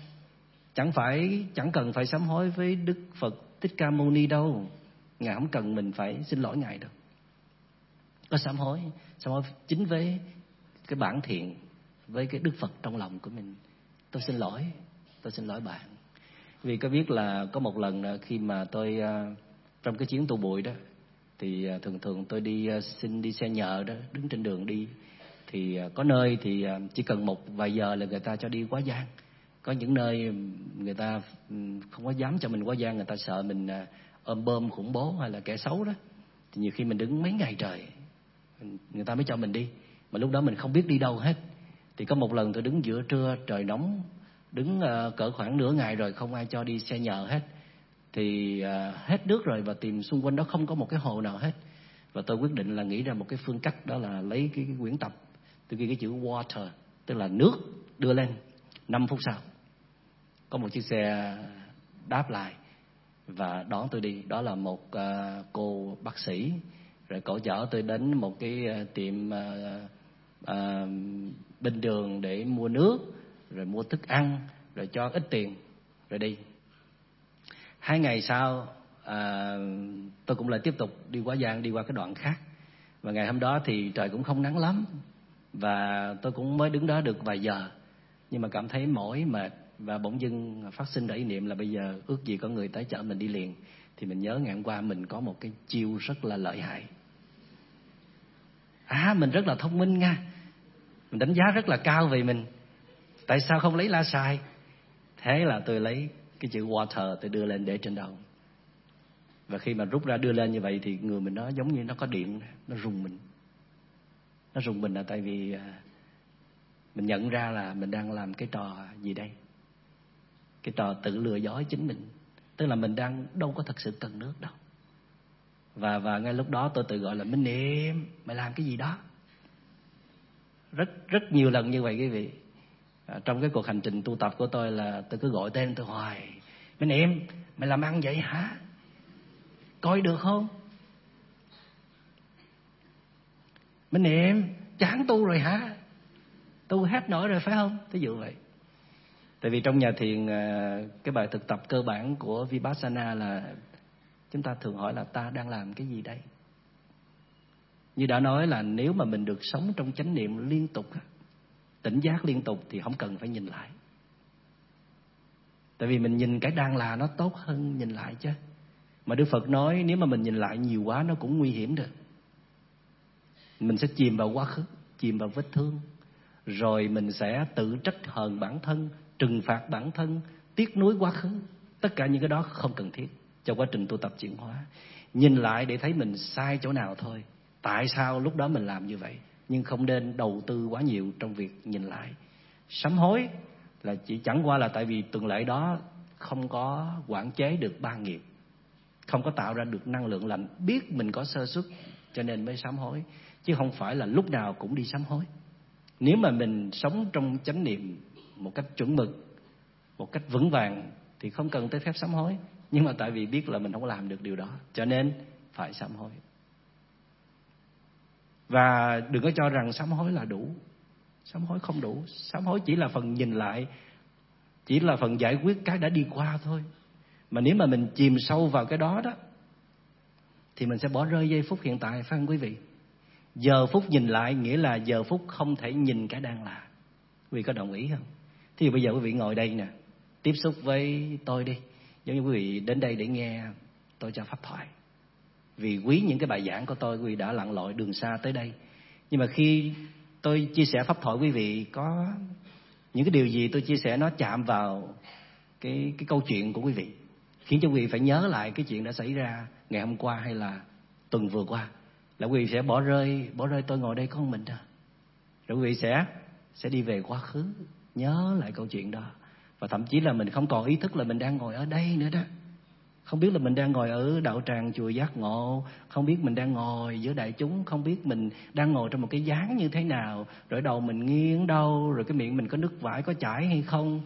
Chẳng cần phải sám hối với Đức Phật Thích Ca Mâu Ni đâu. Ngài không cần mình phải xin lỗi Ngài đâu. Có sám hối chính với cái bản thiện, với cái Đức Phật trong lòng của mình. Tôi xin lỗi bạn. Vì có biết là có một lần khi mà tôi trong cái chuyến tu bụi đó, thì thường tôi xin đi xe nhờ đó, đứng trên đường đi. Thì có nơi thì chỉ cần một vài giờ là người ta cho đi quá giang. Có những nơi người ta không có dám cho mình quá giang, người ta sợ mình ôm bơm khủng bố hay là kẻ xấu đó. Thì nhiều khi mình đứng mấy ngày trời người ta mới cho mình đi, mà lúc đó mình không biết đi đâu hết. Thì có một lần tôi đứng giữa trưa, trời nóng, đứng cỡ khoảng nửa ngày rồi không ai cho đi xe nhờ hết. Thì hết nước rồi và tìm xung quanh đó không có một cái hồ nào hết. Và tôi quyết định là nghĩ ra một cái phương cách, đó là lấy cái quyển tập, tôi ghi cái chữ water, tức là nước, đưa lên. 5 phút sau có một chiếc xe đáp lại và đón tôi đi. Đó là một cô bác sĩ. Rồi cổ chở tôi đến một cái tiệm bên đường để mua nước, rồi mua thức ăn, rồi cho ít tiền, rồi đi. 2 ngày sau tôi cũng lại tiếp tục đi quá giang, đi qua cái đoạn khác. Và ngày hôm đó thì trời cũng không nắng lắm, và tôi cũng mới đứng đó được vài giờ, nhưng mà cảm thấy mỏi mệt. Và bỗng dưng phát sinh ra ý niệm là bây giờ ước gì có người tới chở mình đi liền. Thì mình nhớ ngày hôm qua mình có một cái chiêu rất là lợi hại. Mình rất là thông minh nha, mình đánh giá rất là cao về mình. Tại sao không lấy la xài? Thế là tôi lấy cái chữ water, tôi đưa lên để trên đầu. Và khi mà rút ra đưa lên như vậy thì người mình nó giống như nó có điện, nó rùng mình. Nó rùng mình là tại vì mình nhận ra là mình đang làm cái trò gì đây? Cái trò tự lừa dối chính mình. Tức là mình đang đâu có thật sự cần nước đâu. Và ngay lúc đó tôi tự gọi là Minh Niệm, mày làm cái gì đó. Rất nhiều lần như vậy quý vị. Trong cái cuộc hành trình tu tập của tôi là tôi cứ gọi tên tôi hoài. Minh Niệm, mày làm ăn vậy hả? Coi được không? Minh Niệm, chán tu rồi hả? Tu hết nổi rồi phải không? Ví dụ vậy. Tại vì trong nhà thiền, cái bài thực tập cơ bản của Vipassana là chúng ta thường hỏi là ta đang làm cái gì đây? Như đã nói là nếu mà mình được sống trong chánh niệm liên tục, tỉnh giác liên tục, thì không cần phải nhìn lại. Tại vì mình nhìn cái đang là nó tốt hơn nhìn lại chứ. Mà Đức Phật nói nếu mà mình nhìn lại nhiều quá nó cũng nguy hiểm được. Mình sẽ chìm vào quá khứ, chìm vào vết thương. Rồi mình sẽ tự trách hờn bản thân, trừng phạt bản thân, tiếc nuối quá khứ. Tất cả những cái đó không cần thiết trong quá trình tu tập chuyển hóa. Nhìn lại để thấy mình sai chỗ nào thôi. Tại sao lúc đó mình làm như vậy? Nhưng không nên đầu tư quá nhiều trong việc nhìn lại. Sám hối là chỉ chẳng qua là tại vì tuần lễ đó không có quản chế được ba nghiệp, không có tạo ra được năng lượng lành, biết mình có sơ suất cho nên mới sám hối, chứ không phải là lúc nào cũng đi sám hối. Nếu mà mình sống trong chánh niệm một cách chuẩn mực, một cách vững vàng thì không cần tới phép sám hối. Nhưng mà tại vì biết là mình không làm được điều đó cho nên phải sám hối. Và đừng có cho rằng sám hối là đủ. Sám hối không đủ. Sám hối chỉ là phần nhìn lại, chỉ là phần giải quyết cái đã đi qua thôi. Mà nếu mà mình chìm sâu vào cái đó đó thì mình sẽ bỏ rơi giây phút hiện tại, phải không quý vị? Giờ phút nhìn lại nghĩa là giờ phút không thể nhìn cái đang là. Quý vị có đồng ý không? Thì bây giờ quý vị ngồi đây nè, tiếp xúc với tôi đi, giống như quý vị đến đây để nghe tôi cho pháp thoại. Vì quý những cái bài giảng của tôi, quý vị đã lặn lội đường xa tới đây. Nhưng mà khi tôi chia sẻ pháp thoại, quý vị có những cái điều gì tôi chia sẻ nó chạm vào cái câu chuyện của quý vị, khiến cho quý vị phải nhớ lại cái chuyện đã xảy ra ngày hôm qua hay là tuần vừa qua, là quý vị sẽ bỏ rơi tôi ngồi đây có một mình thôi. Rồi quý vị sẽ đi về quá khứ, nhớ lại câu chuyện đó. Và thậm chí là mình không còn ý thức là mình đang ngồi ở đây nữa đó. Không biết là mình đang ngồi ở đạo tràng chùa Giác Ngộ, không biết mình đang ngồi giữa đại chúng, không biết mình đang ngồi trong một cái dáng như thế nào, rồi đầu mình nghiêng đâu, rồi cái miệng mình có nước vải có chảy hay không.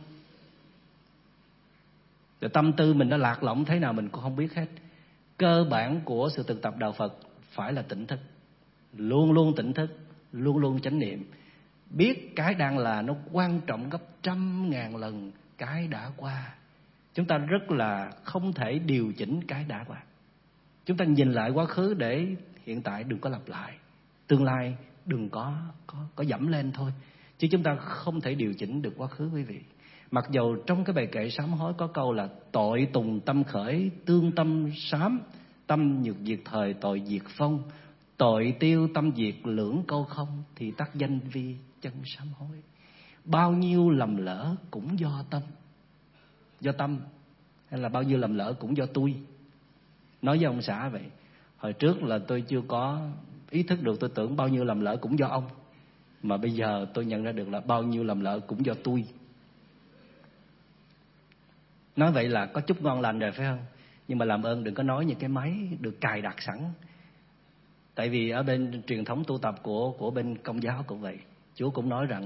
Rồi tâm tư mình đã lạc lõng thế nào mình cũng không biết hết. Cơ bản của sự thực tập đạo Phật phải là tỉnh thức, luôn luôn tỉnh thức, luôn luôn chánh niệm. Biết cái đang là nó quan trọng gấp 100.000 lần cái đã qua. Chúng ta rất là không thể điều chỉnh cái đã qua. Chúng ta nhìn lại quá khứ để hiện tại đừng có lặp lại, tương lai đừng có dẫm lên thôi. Chứ chúng ta không thể điều chỉnh được quá khứ quý vị. Mặc dầu trong cái bài kệ sám hối có câu là tội tùng tâm khởi, tương tâm sám, tâm nhược diệt thời tội diệt phong, tội tiêu tâm diệt lưỡng câu không, thì tắc danh vi chân sám hối. Bao nhiêu lầm lỡ cũng do tâm, hay là bao nhiêu lầm lỡ cũng do tôi. Nói với ông xã vậy, hồi trước là tôi chưa có ý thức được, tôi tưởng bao nhiêu lầm lỡ cũng do ông, mà bây giờ tôi nhận ra được là bao nhiêu lầm lỡ cũng do tôi. Nói vậy là có chút ngon lành rồi phải không? Nhưng mà làm ơn đừng có nói những cái máy được cài đặt sẵn. Tại vì ở bên truyền thống tu tập của bên Công giáo cũng vậy. Chúa cũng nói rằng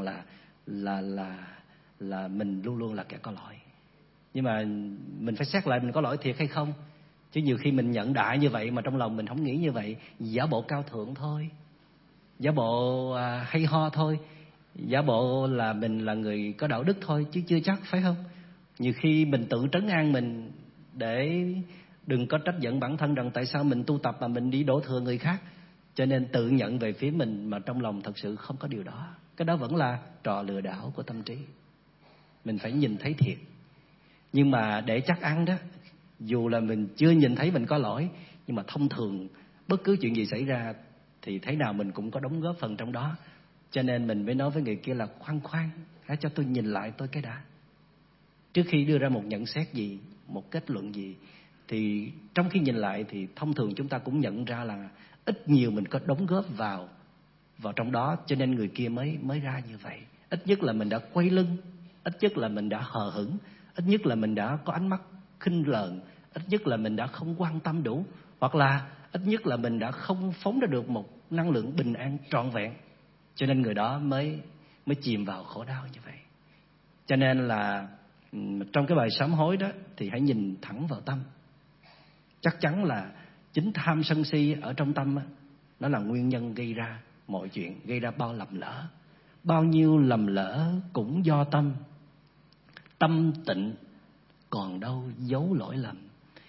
là mình luôn luôn là kẻ có lỗi. Nhưng mà mình phải xét lại mình có lỗi thiệt hay không. Chứ nhiều khi mình nhận đại như vậy mà trong lòng mình không nghĩ như vậy, giả bộ cao thượng thôi, giả bộ hay ho thôi, giả bộ là mình là người có đạo đức thôi, chứ chưa chắc, phải không? Nhiều khi mình tự trấn an mình để đừng có trách giận bản thân rằng tại sao mình tu tập mà mình đi đổ thừa người khác, cho nên tự nhận về phía mình mà trong lòng thật sự không có điều đó. Cái đó vẫn là trò lừa đảo của tâm trí. Mình phải nhìn thấy thiệt. Nhưng mà để chắc ăn đó, dù là mình chưa nhìn thấy mình có lỗi, nhưng mà thông thường bất cứ chuyện gì xảy ra thì thế nào mình cũng có đóng góp phần trong đó. Cho nên mình mới nói với người kia là khoan, hãy cho tôi nhìn lại tôi cái đã. Trước khi đưa ra một nhận xét gì, một kết luận gì, thì trong khi nhìn lại thì thông thường chúng ta cũng nhận ra là ít nhiều mình có đóng góp vào trong đó, cho nên người kia mới ra như vậy. Ít nhất là mình đã quay lưng, ít nhất là mình đã hờ hững, ít nhất là mình đã có ánh mắt khinh lờn, ít nhất là mình đã không quan tâm đủ, hoặc là ít nhất là mình đã không phóng ra được một năng lượng bình an trọn vẹn, cho nên người đó mới chìm vào khổ đau như vậy. Cho nên là trong cái bài sám hối đó thì hãy nhìn thẳng vào tâm. Chắc chắn là chính tham sân si ở trong tâm đó, nó là nguyên nhân gây ra mọi chuyện, gây ra bao lầm lỡ. Bao nhiêu lầm lỡ cũng do tâm. Tâm tịnh còn đâu giấu lỗi lầm.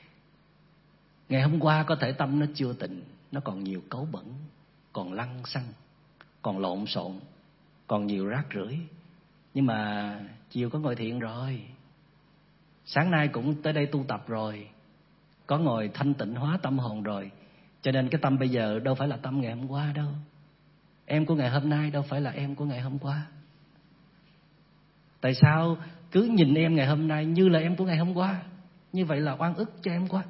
Ngày hôm qua có thể tâm nó chưa tịnh, nó còn nhiều cấu bẩn, còn lăng xăng, còn lộn xộn, còn nhiều rác rưởi. Nhưng mà chiều có ngồi thiện rồi, sáng nay cũng tới đây tu tập rồi, có ngồi thanh tịnh hóa tâm hồn rồi. Cho nên cái tâm bây giờ đâu phải là tâm ngày hôm qua đâu. Em của ngày hôm nay đâu phải là em của ngày hôm qua. Tại sao cứ nhìn em ngày hôm nay như là em của ngày hôm qua? Như vậy là oan ức cho em quá.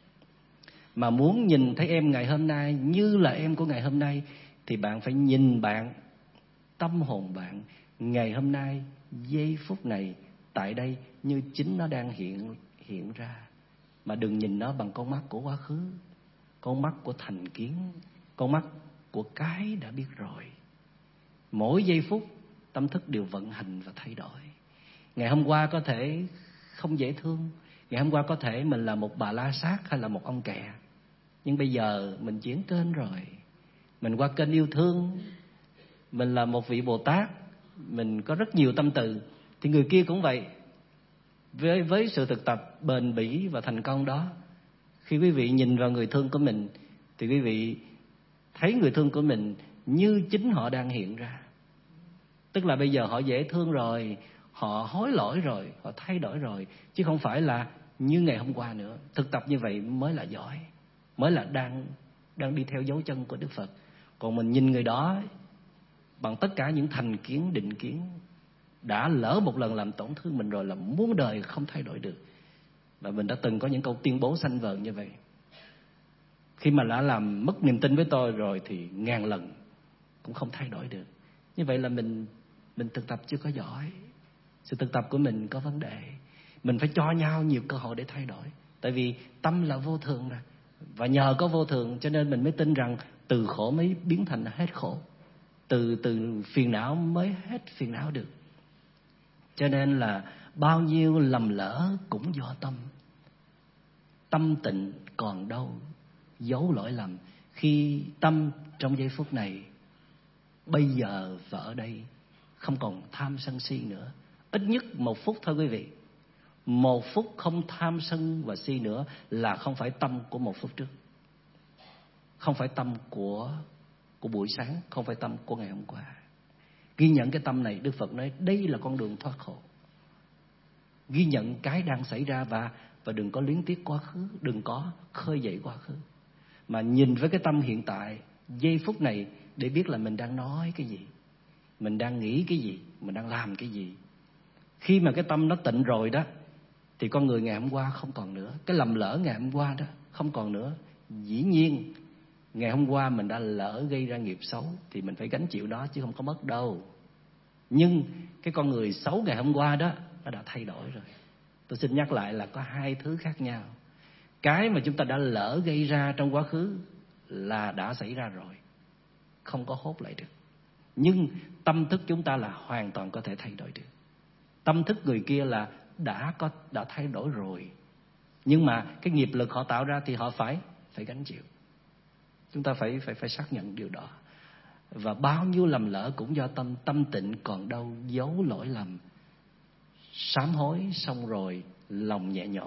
Mà muốn nhìn thấy em ngày hôm nay như là em của ngày hôm nay, thì bạn phải nhìn bạn, tâm hồn bạn ngày hôm nay, giây phút này, tại đây như chính nó đang hiện ra. Mà đừng nhìn nó bằng con mắt của quá khứ, con mắt của thành kiến, con mắt của cái đã biết rồi. Mỗi giây phút tâm thức đều vận hành và thay đổi. Ngày hôm qua có thể không dễ thương, ngày hôm qua có thể mình là một bà la sát hay là một ông kẹ, nhưng bây giờ mình chuyển kênh rồi. Mình qua kênh yêu thương, mình là một vị Bồ Tát, mình có rất nhiều tâm từ. Thì người kia cũng vậy. Với sự thực tập bền bỉ và thành công đó, khi quý vị nhìn vào người thương của mình, thì quý vị thấy người thương của mình như chính họ đang hiện ra. Tức là bây giờ họ dễ thương rồi, họ hối lỗi rồi, họ thay đổi rồi, chứ không phải là như ngày hôm qua nữa. Thực tập như vậy mới là giỏi, mới là đang đi theo dấu chân của Đức Phật. Còn mình nhìn người đó bằng tất cả những thành kiến, định kiến, đã lỡ một lần làm tổn thương mình rồi là muôn đời không thay đổi được. Và mình đã từng có những câu tuyên bố sanh vờn như vậy. Khi mà đã làm mất niềm tin với tôi rồi thì ngàn lần cũng không thay đổi được. Như vậy là mình thực tập chưa có giỏi. Sự thực tập của mình có vấn đề. Mình phải cho nhau nhiều cơ hội để thay đổi. Tại vì tâm là vô thường mà. Và nhờ có vô thường cho nên mình mới tin rằng từ khổ mới biến thành hết khổ, từ phiền não mới hết phiền não được. Cho nên là bao nhiêu lầm lỡ cũng do tâm. Tâm tịnh còn đâu giấu lỗi lầm. Khi tâm trong giây phút này, bây giờ và ở đây, không còn tham sân si nữa. Ít nhất 1 phút thôi quý vị. 1 phút không tham sân và si nữa là không phải tâm của 1 phút trước. Không phải tâm của buổi sáng, không phải tâm của ngày hôm qua. Ghi nhận cái tâm này, Đức Phật nói đây là con đường thoát khổ. Ghi nhận cái đang xảy ra và đừng có luyến tiếc quá khứ, đừng có khơi dậy quá khứ. Mà nhìn với cái tâm hiện tại, giây phút này để biết là mình đang nói cái gì, mình đang nghĩ cái gì, mình đang làm cái gì. Khi mà cái tâm nó tịnh rồi đó, thì con người ngày hôm qua không còn nữa. Cái lầm lỡ ngày hôm qua đó không còn nữa. Dĩ nhiên ngày hôm qua mình đã lỡ gây ra nghiệp xấu thì mình phải gánh chịu đó chứ không có mất đâu. Nhưng cái con người xấu ngày hôm qua đó nó đã thay đổi rồi. Tôi xin nhắc lại là có 2 thứ khác nhau. Cái mà chúng ta đã lỡ gây ra trong quá khứ là đã xảy ra rồi, không có hốt lại được. Nhưng tâm thức chúng ta là hoàn toàn có thể thay đổi được. Tâm thức người kia là đã thay đổi rồi, nhưng mà cái nghiệp lực họ tạo ra thì họ phải gánh chịu. Chúng ta phải xác nhận điều đó. Và bao nhiêu lầm lỡ cũng do tâm tịnh còn đâu giấu lỗi lầm. Sám hối xong rồi lòng nhẹ nhõm.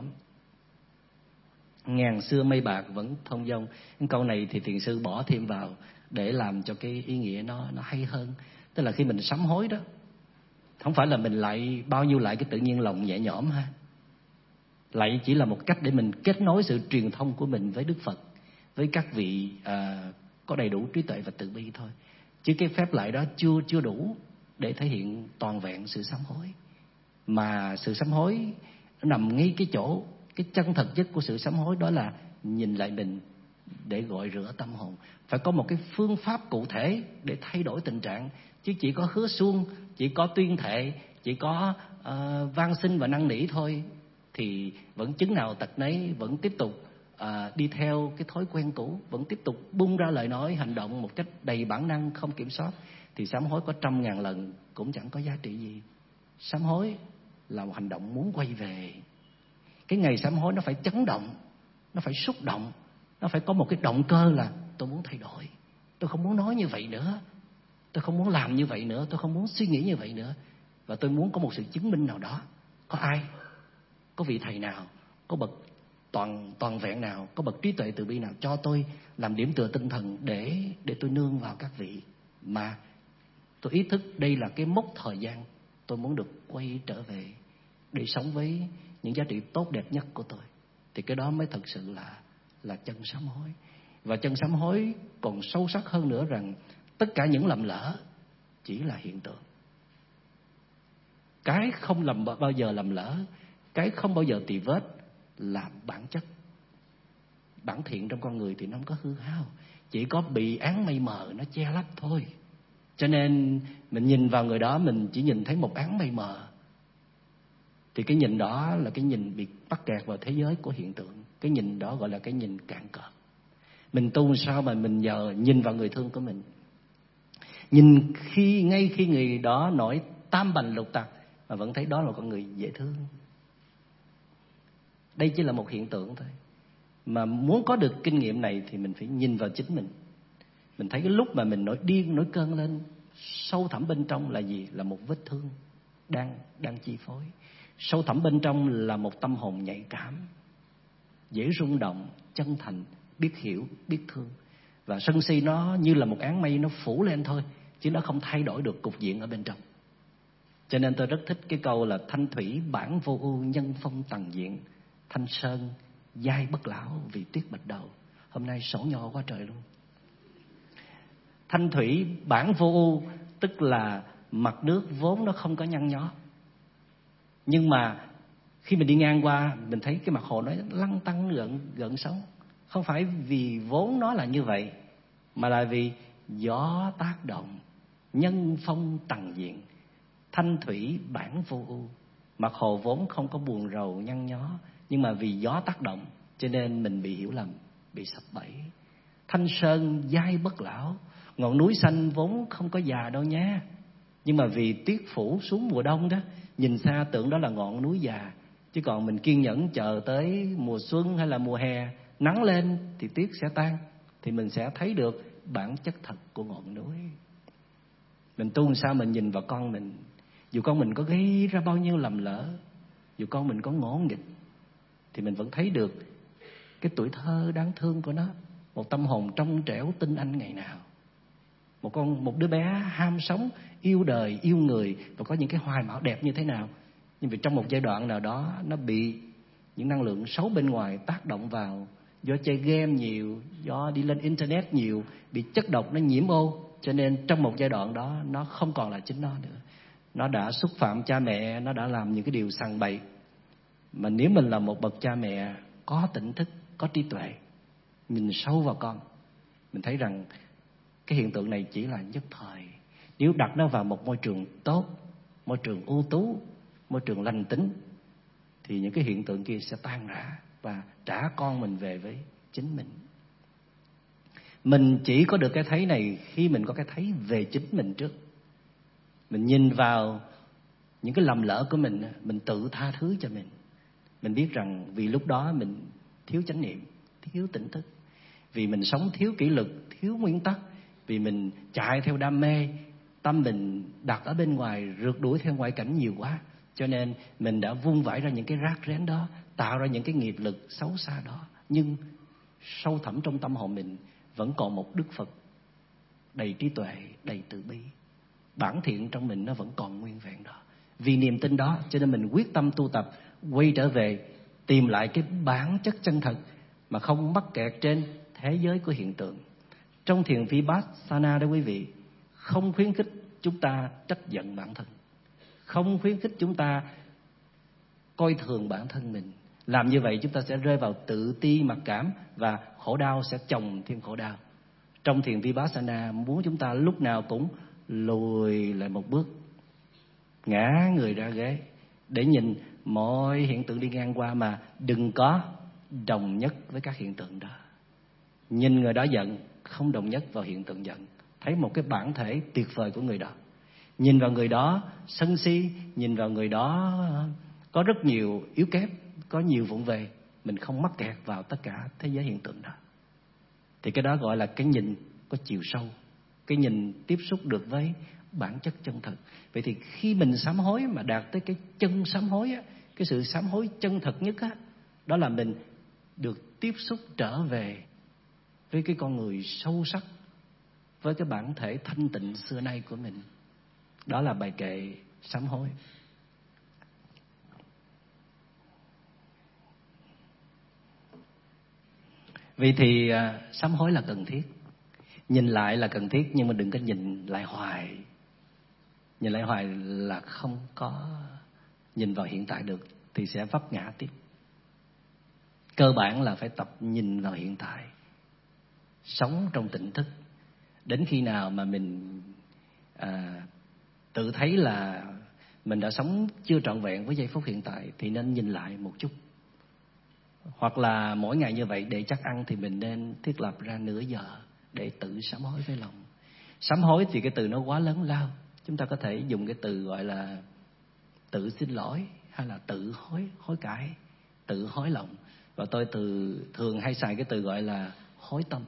Ngàn xưa mây bạc vẫn thông dong. Cái câu này thì thiền sư bỏ thêm vào để làm cho cái ý nghĩa nó hay hơn. Tức là khi mình sám hối đó, không phải là mình lại bao nhiêu lại cái tự nhiên lòng nhẹ nhõm ha. Lại chỉ là một cách để mình kết nối sự truyền thông của mình với Đức Phật, với các vị có đầy đủ trí tuệ và từ bi thôi. Chứ cái phép lại đó chưa đủ để thể hiện toàn vẹn sự sám hối. Mà sự sám hối nó nằm ngay cái chỗ, cái chân thật nhất của sự sám hối đó là nhìn lại mình để gọi rửa tâm hồn. Phải có một cái phương pháp cụ thể để thay đổi tình trạng. Chứ chỉ có hứa suông, chỉ có tuyên thệ, chỉ có van xin và năn nỉ thôi thì vẫn chứng nào tật nấy, vẫn tiếp tục đi theo cái thói quen cũ, vẫn tiếp tục bung ra lời nói, hành động một cách đầy bản năng, không kiểm soát, thì sám hối có 100.000 lần cũng chẳng có giá trị gì. Sám hối là một hành động muốn quay về. Cái ngày sám hối nó phải chấn động, nó phải xúc động, nó phải có một cái động cơ là tôi muốn thay đổi, tôi không muốn nói như vậy nữa, tôi không muốn làm như vậy nữa, tôi không muốn suy nghĩ như vậy nữa, và tôi muốn có một sự chứng minh nào đó. Có ai, có vị thầy nào, có bậc toàn vẹn nào, có bậc trí tuệ từ bi nào cho tôi làm điểm tựa tinh thần để tôi nương vào các vị, mà tôi ý thức đây là cái mốc thời gian tôi muốn được quay trở về để sống với những giá trị tốt đẹp nhất của tôi. Thì cái đó mới thực sự là chân sám hối. Và chân sám hối còn sâu sắc hơn nữa rằng tất cả những lầm lỡ chỉ là hiện tượng. cái không bao giờ lầm lỡ, cái không bao giờ tì vết là bản chất. Bản thiện trong con người thì nó không có hư hao, chỉ có bị áng mây mờ nó che lấp thôi. Cho nên mình nhìn vào người đó, mình chỉ nhìn thấy một áng mây mờ, thì cái nhìn đó là cái nhìn bị mắc kẹt vào thế giới của hiện tượng. Cái nhìn đó gọi là cái nhìn cạn cợt. Mình tu sao mà mình giờ nhìn vào người thương của mình, nhìn ngay khi người đó nổi tam bành lục tặc mà vẫn thấy đó là con người dễ thương. Đây chỉ là một hiện tượng thôi. Mà muốn có được kinh nghiệm này thì mình phải nhìn vào chính mình. Mình thấy cái lúc mà mình nổi điên, nổi cơn lên, sâu thẳm bên trong là gì? Là một vết thương đang chi phối. Sâu thẳm bên trong là một tâm hồn nhạy cảm, dễ rung động, chân thành, biết hiểu, biết thương. Và sân si nó như là một áng mây, nó phủ lên thôi, chứ nó không thay đổi được cục diện ở bên trong. Cho nên tôi rất thích cái câu là thanh thủy bản vô ưu, nhân phong tầng diện, thanh sơn giai bất lão vì tuyết bạch đầu. Hôm nay sổ nho quá trời luôn. Thanh thủy bản vô ưu tức là mặt nước vốn nó không có nhăn nhó, nhưng mà khi mình đi ngang qua, mình thấy cái mặt hồ nó lăn tăn gợn sóng. Không phải vì vốn nó là như vậy, mà là vì gió tác động, nhân phong tầng diện, thanh thủy bản vô ưu. Mặt hồ vốn không có buồn rầu nhăn nhó, nhưng mà vì gió tác động cho nên mình bị hiểu lầm, bị sập bẫy. Thanh sơn giai bất lão, ngọn núi xanh vốn không có già đâu nha, nhưng mà vì tuyết phủ xuống mùa đông đó, nhìn xa tưởng đó là ngọn núi già. Chứ còn mình kiên nhẫn chờ tới mùa xuân hay là mùa hè, nắng lên thì tuyết sẽ tan, thì mình sẽ thấy được bản chất thật của ngọn núi. Mình tu làm sao mình nhìn vào con mình, dù con mình có gây ra bao nhiêu lầm lỡ, dù con mình có ngỗ nghịch, thì mình vẫn thấy được cái tuổi thơ đáng thương của nó, một tâm hồn trong trẻo tinh anh ngày nào. Một đứa bé ham sống, yêu đời, yêu người và có những cái hoài bão đẹp như thế nào. Nhưng vì trong một giai đoạn nào đó nó bị những năng lượng xấu bên ngoài tác động vào, do chơi game nhiều, do đi lên internet nhiều, bị chất độc nó nhiễm ô, cho nên trong một giai đoạn đó nó không còn là chính nó nữa. Nó đã xúc phạm cha mẹ, nó đã làm những cái điều sằng bậy. Mà nếu mình là một bậc cha mẹ có tỉnh thức, có trí tuệ, nhìn sâu vào con, mình thấy rằng cái hiện tượng này chỉ là nhất thời. Nếu đặt nó vào một môi trường tốt, môi trường ưu tú, môi trường lành tính, thì những cái hiện tượng kia sẽ tan rã và trả con mình về với chính mình. Mình chỉ có được cái thấy này khi mình có cái thấy về chính mình trước. Mình nhìn vào những cái lầm lỡ của mình tự tha thứ cho mình. Mình biết rằng vì lúc đó mình thiếu chánh niệm, thiếu tỉnh thức, vì mình sống thiếu kỷ luật, thiếu nguyên tắc, vì mình chạy theo đam mê, tâm mình đặt ở bên ngoài, rượt đuổi theo ngoại cảnh nhiều quá, cho nên mình đã vung vãi ra những cái rác rến đó, tạo ra những cái nghiệp lực xấu xa đó. Nhưng sâu thẳm trong tâm hồn mình vẫn còn một Đức Phật đầy trí tuệ, đầy từ bi. Bản thiện trong mình nó vẫn còn nguyên vẹn đó. Vì niềm tin đó cho nên mình quyết tâm tu tập, quay trở về, tìm lại cái bản chất chân thật mà không mắc kẹt trên thế giới của hiện tượng. Trong thiền Vipassana đó quý vị, không khuyến khích chúng ta trách giận bản thân, không khuyến khích chúng ta coi thường bản thân mình. Làm như vậy chúng ta sẽ rơi vào tự ti mặc cảm và khổ đau sẽ chồng thêm khổ đau. Trong thiền Vipassana muốn chúng ta lúc nào cũng lùi lại một bước, ngã người ra ghế để nhìn mọi hiện tượng đi ngang qua mà đừng có đồng nhất với các hiện tượng đó. Nhìn người đó giận, không đồng nhất vào hiện tượng giận, thấy một cái bản thể tuyệt vời của người đó. Nhìn vào người đó sân si, nhìn vào người đó có rất nhiều yếu kém, có nhiều vụng về, mình không mắc kẹt vào tất cả thế giới hiện tượng đó. Thì cái đó gọi là cái nhìn có chiều sâu, cái nhìn tiếp xúc được với bản chất chân thật. Vậy thì khi mình sám hối mà đạt tới cái chân sám hối á, cái sự sám hối chân thật nhất á, đó là mình được tiếp xúc trở về với cái con người sâu sắc, với cái bản thể thanh tịnh xưa nay của mình. Đó là bài kệ sám hối. Vì thì sám hối là cần thiết, nhìn lại là cần thiết, nhưng mà đừng có nhìn lại hoài. Nhìn lại hoài là không có nhìn vào hiện tại được, thì sẽ vấp ngã tiếp. Cơ bản là phải tập nhìn vào hiện tại, sống trong tỉnh thức. Đến khi nào mà mình tự thấy là mình đã sống chưa trọn vẹn với giây phút hiện tại thì nên nhìn lại một chút. Hoặc là mỗi ngày như vậy để chắc ăn thì mình nên thiết lập ra nửa giờ để tự sám hối với lòng. Sám hối thì cái từ nó quá lớn lao, chúng ta có thể dùng cái từ gọi là tự xin lỗi hay là tự hối cải, tự hối lòng. Và tôi thường hay xài cái từ gọi là hối tâm.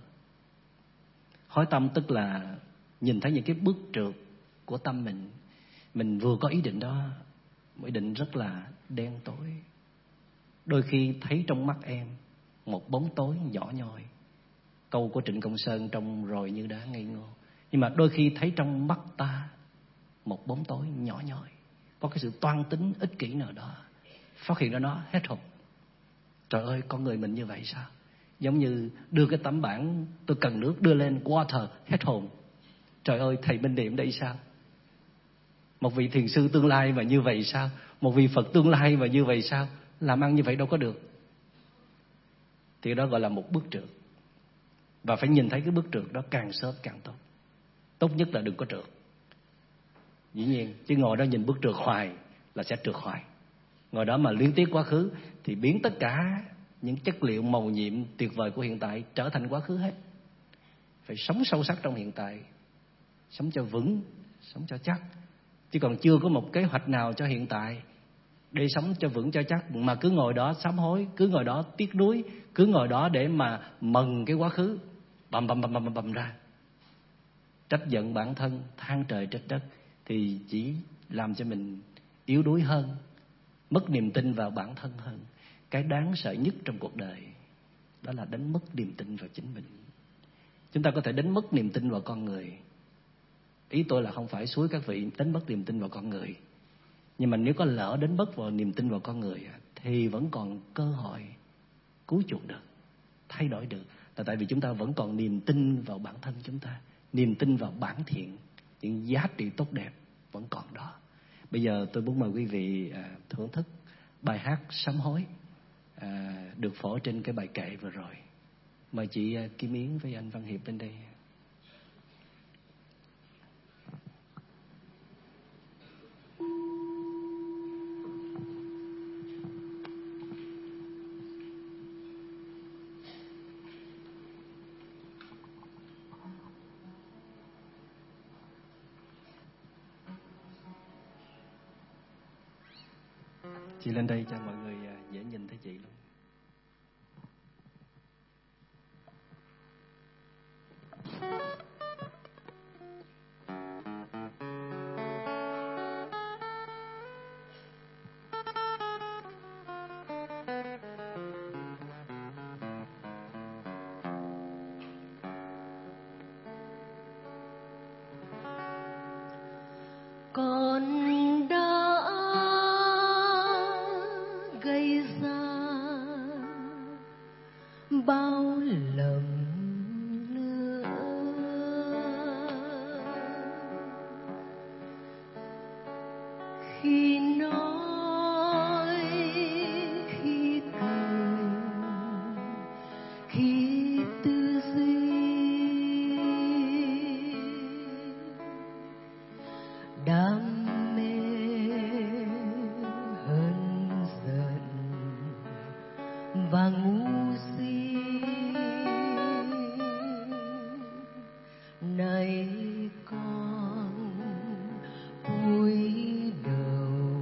Hối tâm tức là nhìn thấy những cái bước trượt của tâm mình. Mình vừa có ý định đó, ý định rất là đen tối. Đôi khi thấy trong mắt em một bóng tối nhỏ nhoi. Câu của Trịnh Công Sơn trông rồi như đá ngây ngô. Nhưng mà đôi khi thấy trong mắt ta một bóng tối nhỏ nhoi, có cái sự toan tính ích kỷ nào đó. Phát hiện ra nó hết hồn. Trời ơi, con người mình như vậy sao? Giống như đưa cái tấm bảng tôi cần nước đưa lên water, hết hồn. Trời ơi, thầy Minh Niệm đây sao? Một vị thiền sư tương lai mà như vậy sao? Một vị Phật tương lai mà như vậy sao? Làm ăn như vậy đâu có được. Thì đó gọi là một bước trượt. Và phải nhìn thấy cái bước trượt đó càng sớm càng tốt. Tốt nhất là đừng có trượt. Dĩ nhiên, chứ ngồi đó nhìn bước trượt hoài là sẽ trượt hoài. Ngồi đó mà luyến tiếc quá khứ thì biến tất cả những chất liệu màu nhiệm tuyệt vời của hiện tại trở thành quá khứ hết. Phải sống sâu sắc trong hiện tại, sống cho vững, sống cho chắc. Chứ còn chưa có một kế hoạch nào cho hiện tại để sống cho vững cho chắc, mà cứ ngồi đó sám hối, cứ ngồi đó tiếc nuối, cứ ngồi đó để mà mần cái quá khứ bầm ra, trách giận bản thân, than trời trách đất, thì chỉ làm cho mình yếu đuối hơn, mất niềm tin vào bản thân hơn. Cái đáng sợ nhất trong cuộc đời đó là đánh mất niềm tin vào chính mình. Chúng ta có thể đánh mất niềm tin vào con người. Ý tôi là không phải xúi các vị đánh mất niềm tin vào con người. Nhưng mà nếu có lỡ đánh mất vào niềm tin vào con người thì vẫn còn cơ hội cứu chuộc được, thay đổi được. Là tại vì chúng ta vẫn còn niềm tin vào bản thân chúng ta, niềm tin vào bản thiện, những giá trị tốt đẹp vẫn còn đó. Bây giờ tôi muốn mời quý vị thưởng thức bài hát sám hối được phổ trên cái bài kệ vừa rồi. Mời chị Kim Yến với anh Văn Hiệp lên đây. Chị lên đây cho mọi người dễ nhìn thấy chị luôn. Con đã gây ra bao lầm nữa, khi nói, khi cười, khi tư duy, đam mê hờn giận và ngu si. Này con cúi đầu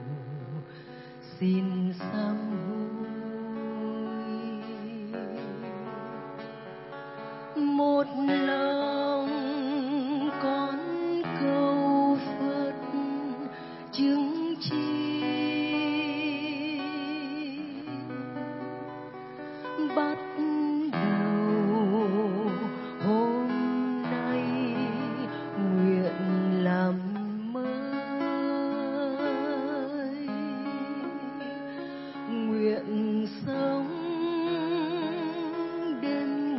xin sám hối, một lòng con cầu Phật chứng chi, bắt đầu hôm nay nguyện làm mới, nguyện sống đêm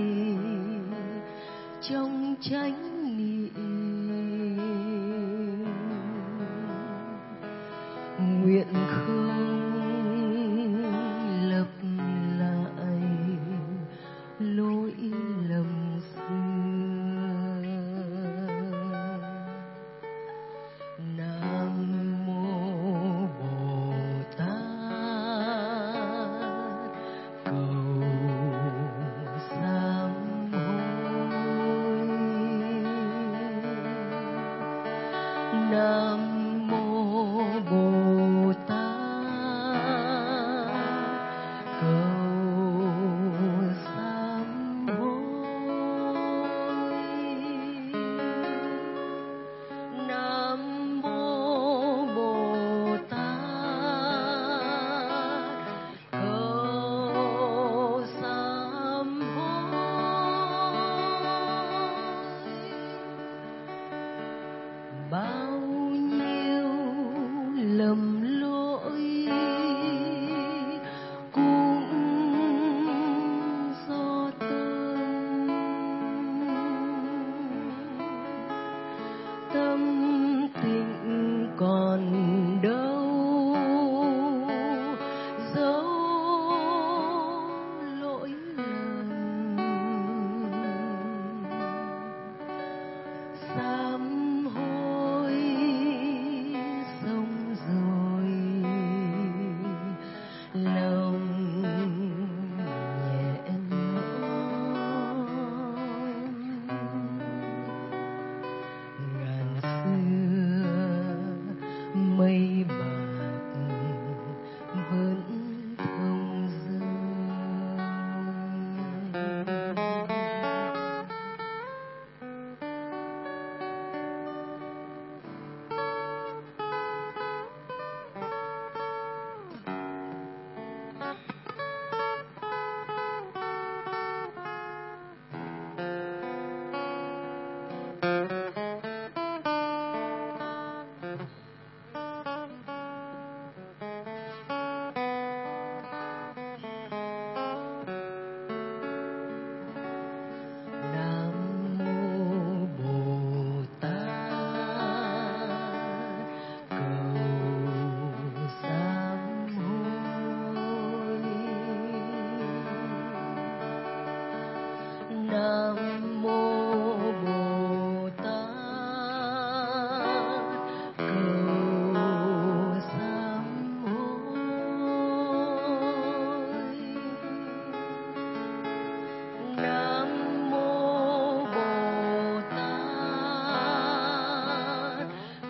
ngày trong chánh niệm, nguyện không lặp lại lỗi lầm xưa. Nam mô Bồ Tát cầu sám hối. Nam mô Bồ Tát cầu sám hối. Nam mô Bồ Tát cầu sám hối. Bao nhiêu lầm lỗi cũng do tâm tình còn đâu dấu lỗi lầm. Sám hối xong rồi lòng nhẹ nhõm. Ngàn xưa mây bạc vẫn thông dong. Nam mô Bồ Tát cầu sám hối. Nam mô Bồ Tát cầu sám hối. Nam mô Bồ Tát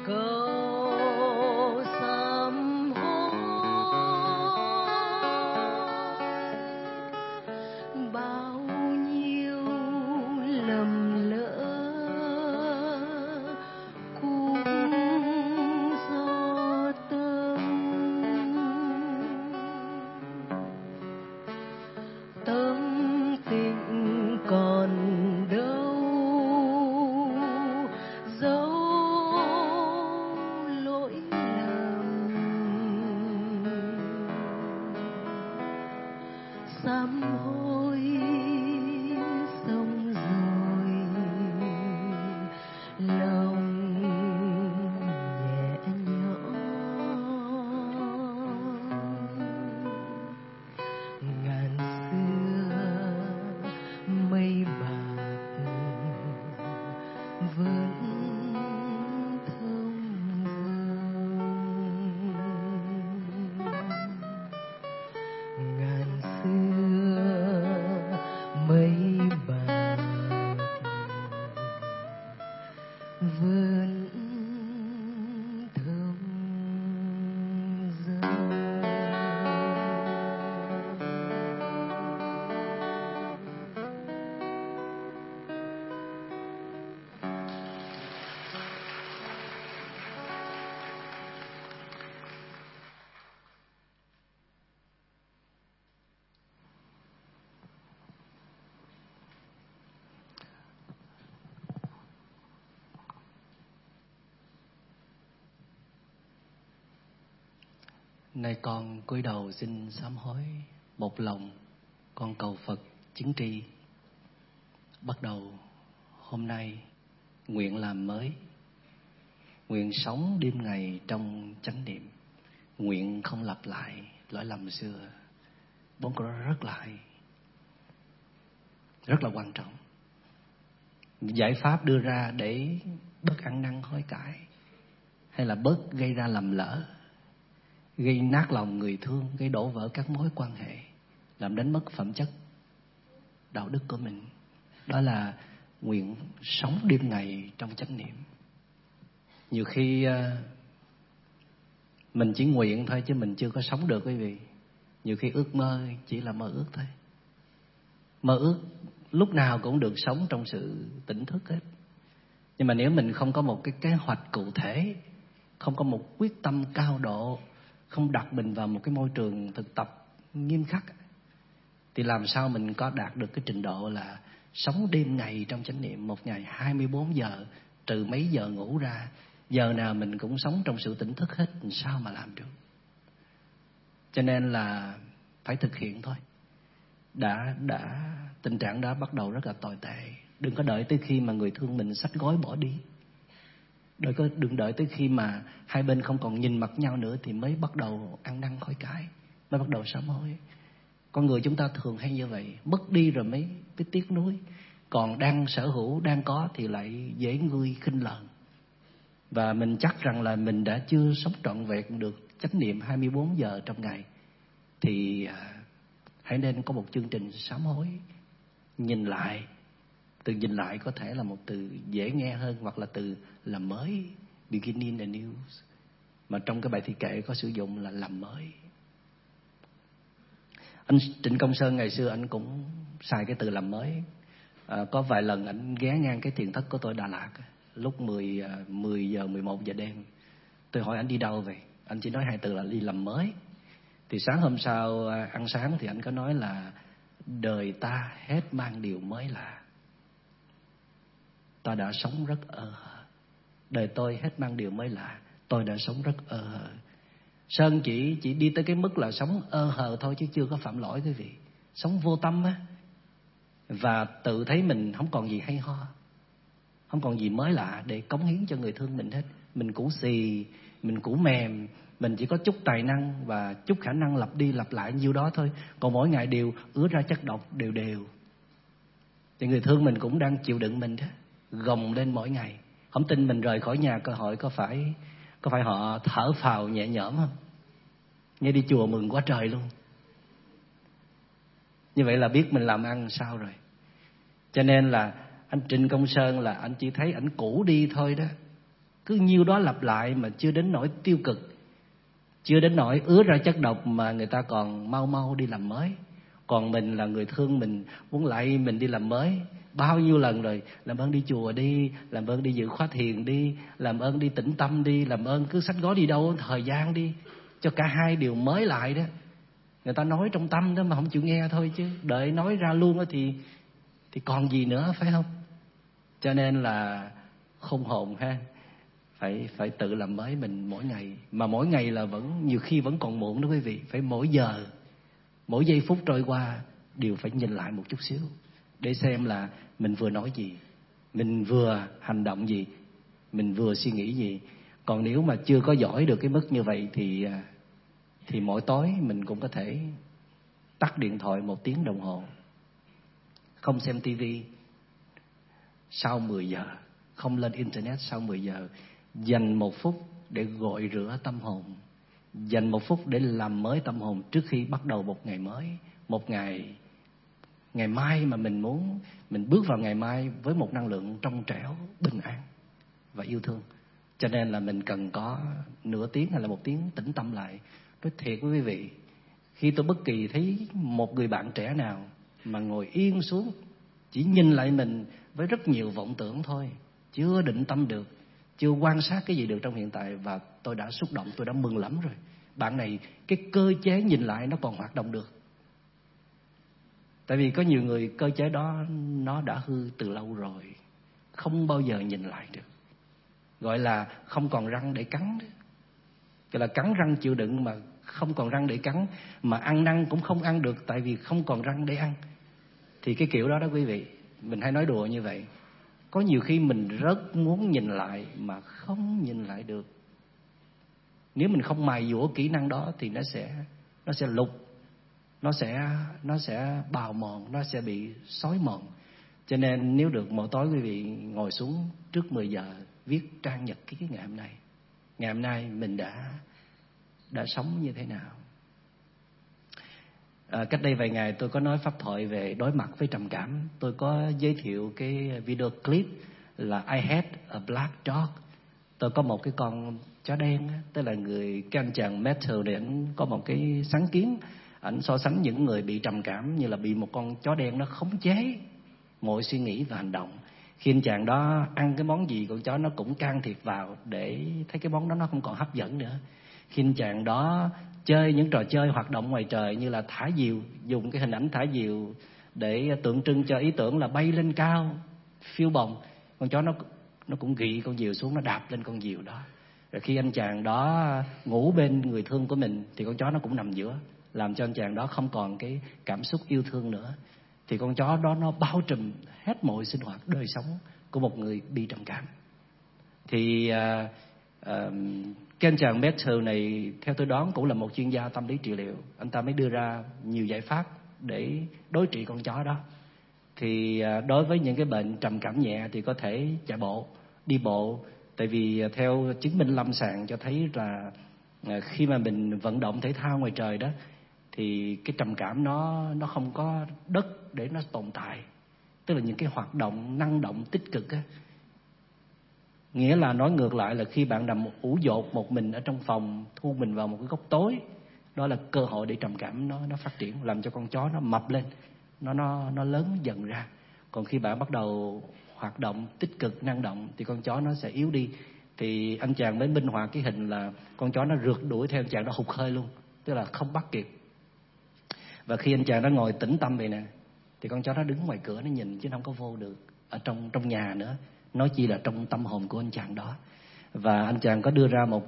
cầu sám hối. Bao nhiêu lầm lỡ cũng do tâm tình còn đâu dấu lỗi lầm. Sám hối xong rồi lòng nhẹ nhõm. Ngàn xưa mây bạc vẫn thông dong. Ngàn xưa mây bạc vẫn thông dong. Nay con cúi đầu xin sám hối, một lòng con cầu Phật chứng tri. Bắt đầu hôm nay nguyện làm mới, nguyện sống đêm ngày trong chánh niệm, nguyện không lặp lại lỗi lầm xưa. 4 câu đó rất là hay, rất là quan trọng. Giải pháp đưa ra để bớt ăn năn hối cải, hay là bớt gây ra lầm lỡ, gây nát lòng người thương, gây đổ vỡ các mối quan hệ, làm đánh mất phẩm chất đạo đức của mình. Đó là nguyện sống đêm ngày trong chánh niệm. Nhiều khi mình chỉ nguyện thôi chứ mình chưa có sống được quý vị. Nhiều khi ước mơ chỉ là mơ ước thôi. Mơ ước lúc nào cũng được sống trong sự tỉnh thức hết. Nhưng mà nếu mình không có một cái kế hoạch cụ thể, không có một quyết tâm cao độ, không đặt mình vào một cái môi trường thực tập nghiêm khắc, thì làm sao mình có đạt được cái trình độ là sống đêm ngày trong chánh niệm, một ngày 24 giờ, trừ mấy giờ ngủ ra, giờ nào mình cũng sống trong sự tỉnh thức hết, sao mà làm được. Cho nên là phải thực hiện thôi. Tình trạng đã bắt đầu rất là tồi tệ. Đừng có đợi tới khi mà người thương mình xách gói bỏ đi. Đừng đợi tới khi mà hai bên không còn nhìn mặt nhau nữa thì mới bắt đầu ăn năn hối cải, mới bắt đầu sám hối. Con người chúng ta thường hay như vậy, mất đi rồi mới tiếc nuối. Còn đang sở hữu, đang có thì lại dễ nguôi khinh lờn. Và mình chắc rằng là mình đã chưa sống trọn vẹn được chánh niệm 24 giờ trong ngày. Thì hãy nên có một chương trình sám hối. Nhìn lại. Từ nhìn lại có thể là một từ dễ nghe hơn, hoặc là từ làm mới, beginning anew. Mà trong cái bài thi kệ có sử dụng là làm mới. Anh Trịnh Công Sơn ngày xưa anh cũng xài cái từ làm mới. Có vài lần anh ghé ngang cái thiền thất của tôi Đà Lạt lúc 10 giờ 11 giờ đêm. Tôi hỏi anh đi đâu vậy? Anh chỉ nói 2 từ là đi làm mới. Thì sáng hôm sau ăn sáng thì anh có nói là đời ta hết mang điều mới lạ. Ta đã sống rất đời tôi hết mang điều mới lạ. Tôi đã sống rất Sơn chỉ đi tới cái mức là sống hờ thôi, chứ chưa có phạm lỗi quý vị. Sống vô tâm á. Và tự thấy mình không còn gì hay ho, không còn gì mới lạ để cống hiến cho người thương mình hết. Mình cũ xì, mình cũ mềm, mình chỉ có chút tài năng và chút khả năng lặp đi lặp lại nhiêu đó thôi. Còn mỗi ngày đều ứa ra chất độc đều. Thì người thương mình cũng đang chịu đựng mình đó, gồng lên mỗi ngày. Không tin mình rời khỏi nhà cơ hội có phải họ thở phào nhẹ nhõm không? Nghe đi chùa mừng quá trời luôn. Như vậy là biết mình làm ăn sao rồi. Cho nên là anh Trịnh Công Sơn là anh chỉ thấy ảnh cũ đi thôi đó. Cứ nhiêu đó lặp lại mà chưa đến nỗi tiêu cực, chưa đến nỗi ứa ra chất độc mà người ta còn mau đi làm mới. Còn mình là người thương mình muốn lại mình đi làm mới. Bao nhiêu lần rồi, làm ơn đi chùa đi, làm ơn đi dự khóa thiền đi, làm ơn đi tĩnh tâm đi, làm ơn cứ xách gói đi đâu thời gian đi, cho cả hai điều mới lại đó. Người ta nói trong tâm đó mà không chịu nghe thôi, chứ đợi nói ra luôn đó thì còn gì nữa, phải không? Cho nên là khôn hồn ha, phải tự làm mới mình mỗi ngày. Mà mỗi ngày là vẫn nhiều khi vẫn còn muộn đó quý vị. Phải mỗi giờ, mỗi giây phút trôi qua đều phải nhìn lại một chút xíu để xem là mình vừa nói gì, mình vừa hành động gì, mình vừa suy nghĩ gì. Còn nếu mà chưa có giỏi được cái mức như vậy thì mỗi tối mình cũng có thể tắt điện thoại 1 tiếng đồng hồ, không xem tivi sau 10 giờ, không lên internet sau 10 giờ, dành 1 phút để gội rửa tâm hồn, dành 1 phút để làm mới tâm hồn trước khi bắt đầu một ngày mới, một ngày mai mà mình bước vào ngày mai với một năng lượng trong trẻo, bình an và yêu thương. Cho nên là mình cần có nửa tiếng hay là 1 tiếng tĩnh tâm lại. Nói thiệt với quý vị, khi tôi bất kỳ thấy một người bạn trẻ nào mà ngồi yên xuống, chỉ nhìn lại mình với rất nhiều vọng tưởng thôi, chưa định tâm được, chưa quan sát cái gì được trong hiện tại, và tôi đã xúc động, tôi đã mừng lắm rồi. Bạn này, cái cơ chế nhìn lại nó còn hoạt động được. Tại vì có nhiều người cơ chế đó nó đã hư từ lâu rồi, không bao giờ nhìn lại được. Gọi là không còn răng để cắn đó. Gọi là cắn răng chịu đựng mà không còn răng để cắn, mà ăn năn cũng không ăn được tại vì không còn răng để ăn. Thì cái kiểu đó đó quý vị, mình hay nói đùa như vậy. Có nhiều khi mình rất muốn nhìn lại mà không nhìn lại được. Nếu mình không mài dũa kỹ năng đó thì nó sẽ lục, nó sẽ bào mòn, nó sẽ bị xói mòn. Cho nên nếu được mỗi tối quý vị ngồi xuống trước 10 giờ viết trang nhật ký ngày hôm nay. Ngày hôm nay mình đã sống như thế nào? Cách đây vài ngày tôi có nói pháp thoại về đối mặt với trầm cảm. Tôi có giới thiệu cái video clip là I had a black dog. Tôi có một cái con chó đen, tức là cái anh chàng Matthew này, ảnh có một cái sáng kiến, ảnh so sánh những người bị trầm cảm như là bị một con chó đen nó khống chế mọi suy nghĩ và hành động. Khi anh chàng đó ăn cái món gì, con chó nó cũng can thiệp vào để thấy cái món đó nó không còn hấp dẫn nữa. Khi anh chàng đó chơi những trò chơi hoạt động ngoài trời như là thả diều, dùng cái hình ảnh thả diều để tượng trưng cho ý tưởng là bay lên cao, phiêu bồng, con chó nó cũng gị con diều xuống, nó đạp lên con diều đó. Rồi khi anh chàng đó ngủ bên người thương của mình thì con chó nó cũng nằm giữa, làm cho anh chàng đó không còn cái cảm xúc yêu thương nữa. Thì con chó đó nó bao trùm hết mọi sinh hoạt đời sống của một người bị trầm cảm. Thì cái anh chàng Matthew này theo tôi đoán cũng là một chuyên gia tâm lý trị liệu. Anh ta mới đưa ra nhiều giải pháp để đối trị con chó đó. Thì đối với những cái bệnh trầm cảm nhẹ thì có thể chạy bộ, đi bộ. Tại vì theo chứng minh lâm sàng cho thấy là khi mà mình vận động thể thao ngoài trời đó thì cái trầm cảm nó không có đất để nó tồn tại. Tức là những cái hoạt động năng động tích cực á. Nghĩa là nói ngược lại là khi bạn nằm ủ dột một mình ở trong phòng, thu mình vào một cái góc tối, đó là cơ hội để trầm cảm nó phát triển, làm cho con chó nó mập lên, nó lớn dần ra. Còn khi bạn bắt đầu hoạt động tích cực năng động thì con chó nó sẽ yếu đi. Thì anh chàng mới minh họa cái hình là con chó nó rượt đuổi theo anh chàng, nó hụt hơi luôn, tức là không bắt kịp. Và khi anh chàng nó ngồi tĩnh tâm vậy nè thì con chó nó đứng ngoài cửa nó nhìn chứ nó không có vô được ở trong nhà nữa, nói chi là trong tâm hồn của anh chàng đó. Và anh chàng có đưa ra một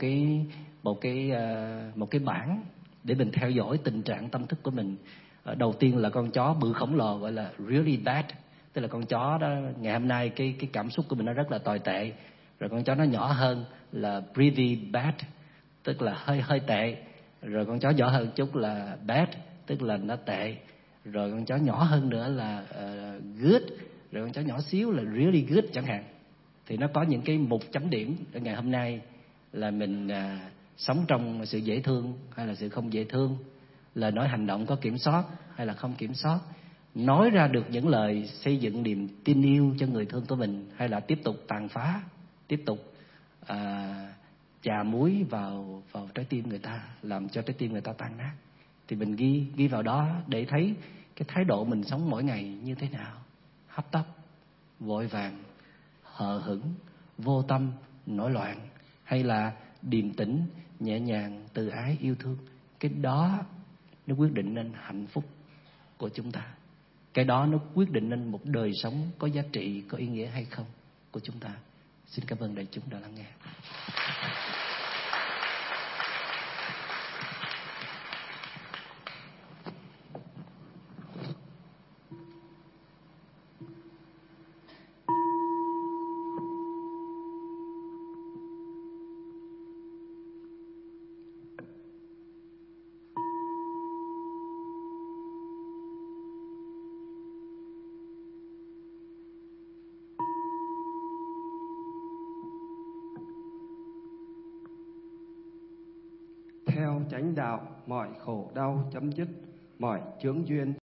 cái bảng để mình theo dõi tình trạng tâm thức của mình. Đầu tiên là con chó bự khổng lồ gọi là really bad, tức là con chó đó ngày hôm nay cái cảm xúc của mình nó rất là tồi tệ. Rồi con chó nó nhỏ hơn là pretty bad, tức là hơi tệ. Rồi con chó nhỏ hơn chút là bad, tức là nó tệ. Rồi con chó nhỏ hơn nữa là good. Rồi con chó nhỏ xíu là really good chẳng hạn. Thì nó có những cái mục chấm điểm ở ngày hôm nay là mình sống trong sự dễ thương hay là sự không dễ thương, lời nói hành động có kiểm soát hay là không kiểm soát, nói ra được những lời xây dựng niềm tin yêu cho người thương của mình hay là tiếp tục tàn phá, tiếp tục chà muối vào trái tim người ta, làm cho trái tim người ta tan nát. Thì mình ghi vào đó để thấy cái thái độ mình sống mỗi ngày như thế nào: hấp tấp, vội vàng, hờ hững, vô tâm, nổi loạn, hay là điềm tĩnh, nhẹ nhàng, từ ái, yêu thương. Cái đó nó quyết định nên hạnh phúc của chúng ta. Cái đó nó quyết định nên một đời sống có giá trị, có ý nghĩa hay không của chúng ta. Xin cảm ơn đại chúng đã lắng nghe. Theo chánh đạo, mọi khổ đau chấm dứt, mọi chướng duyên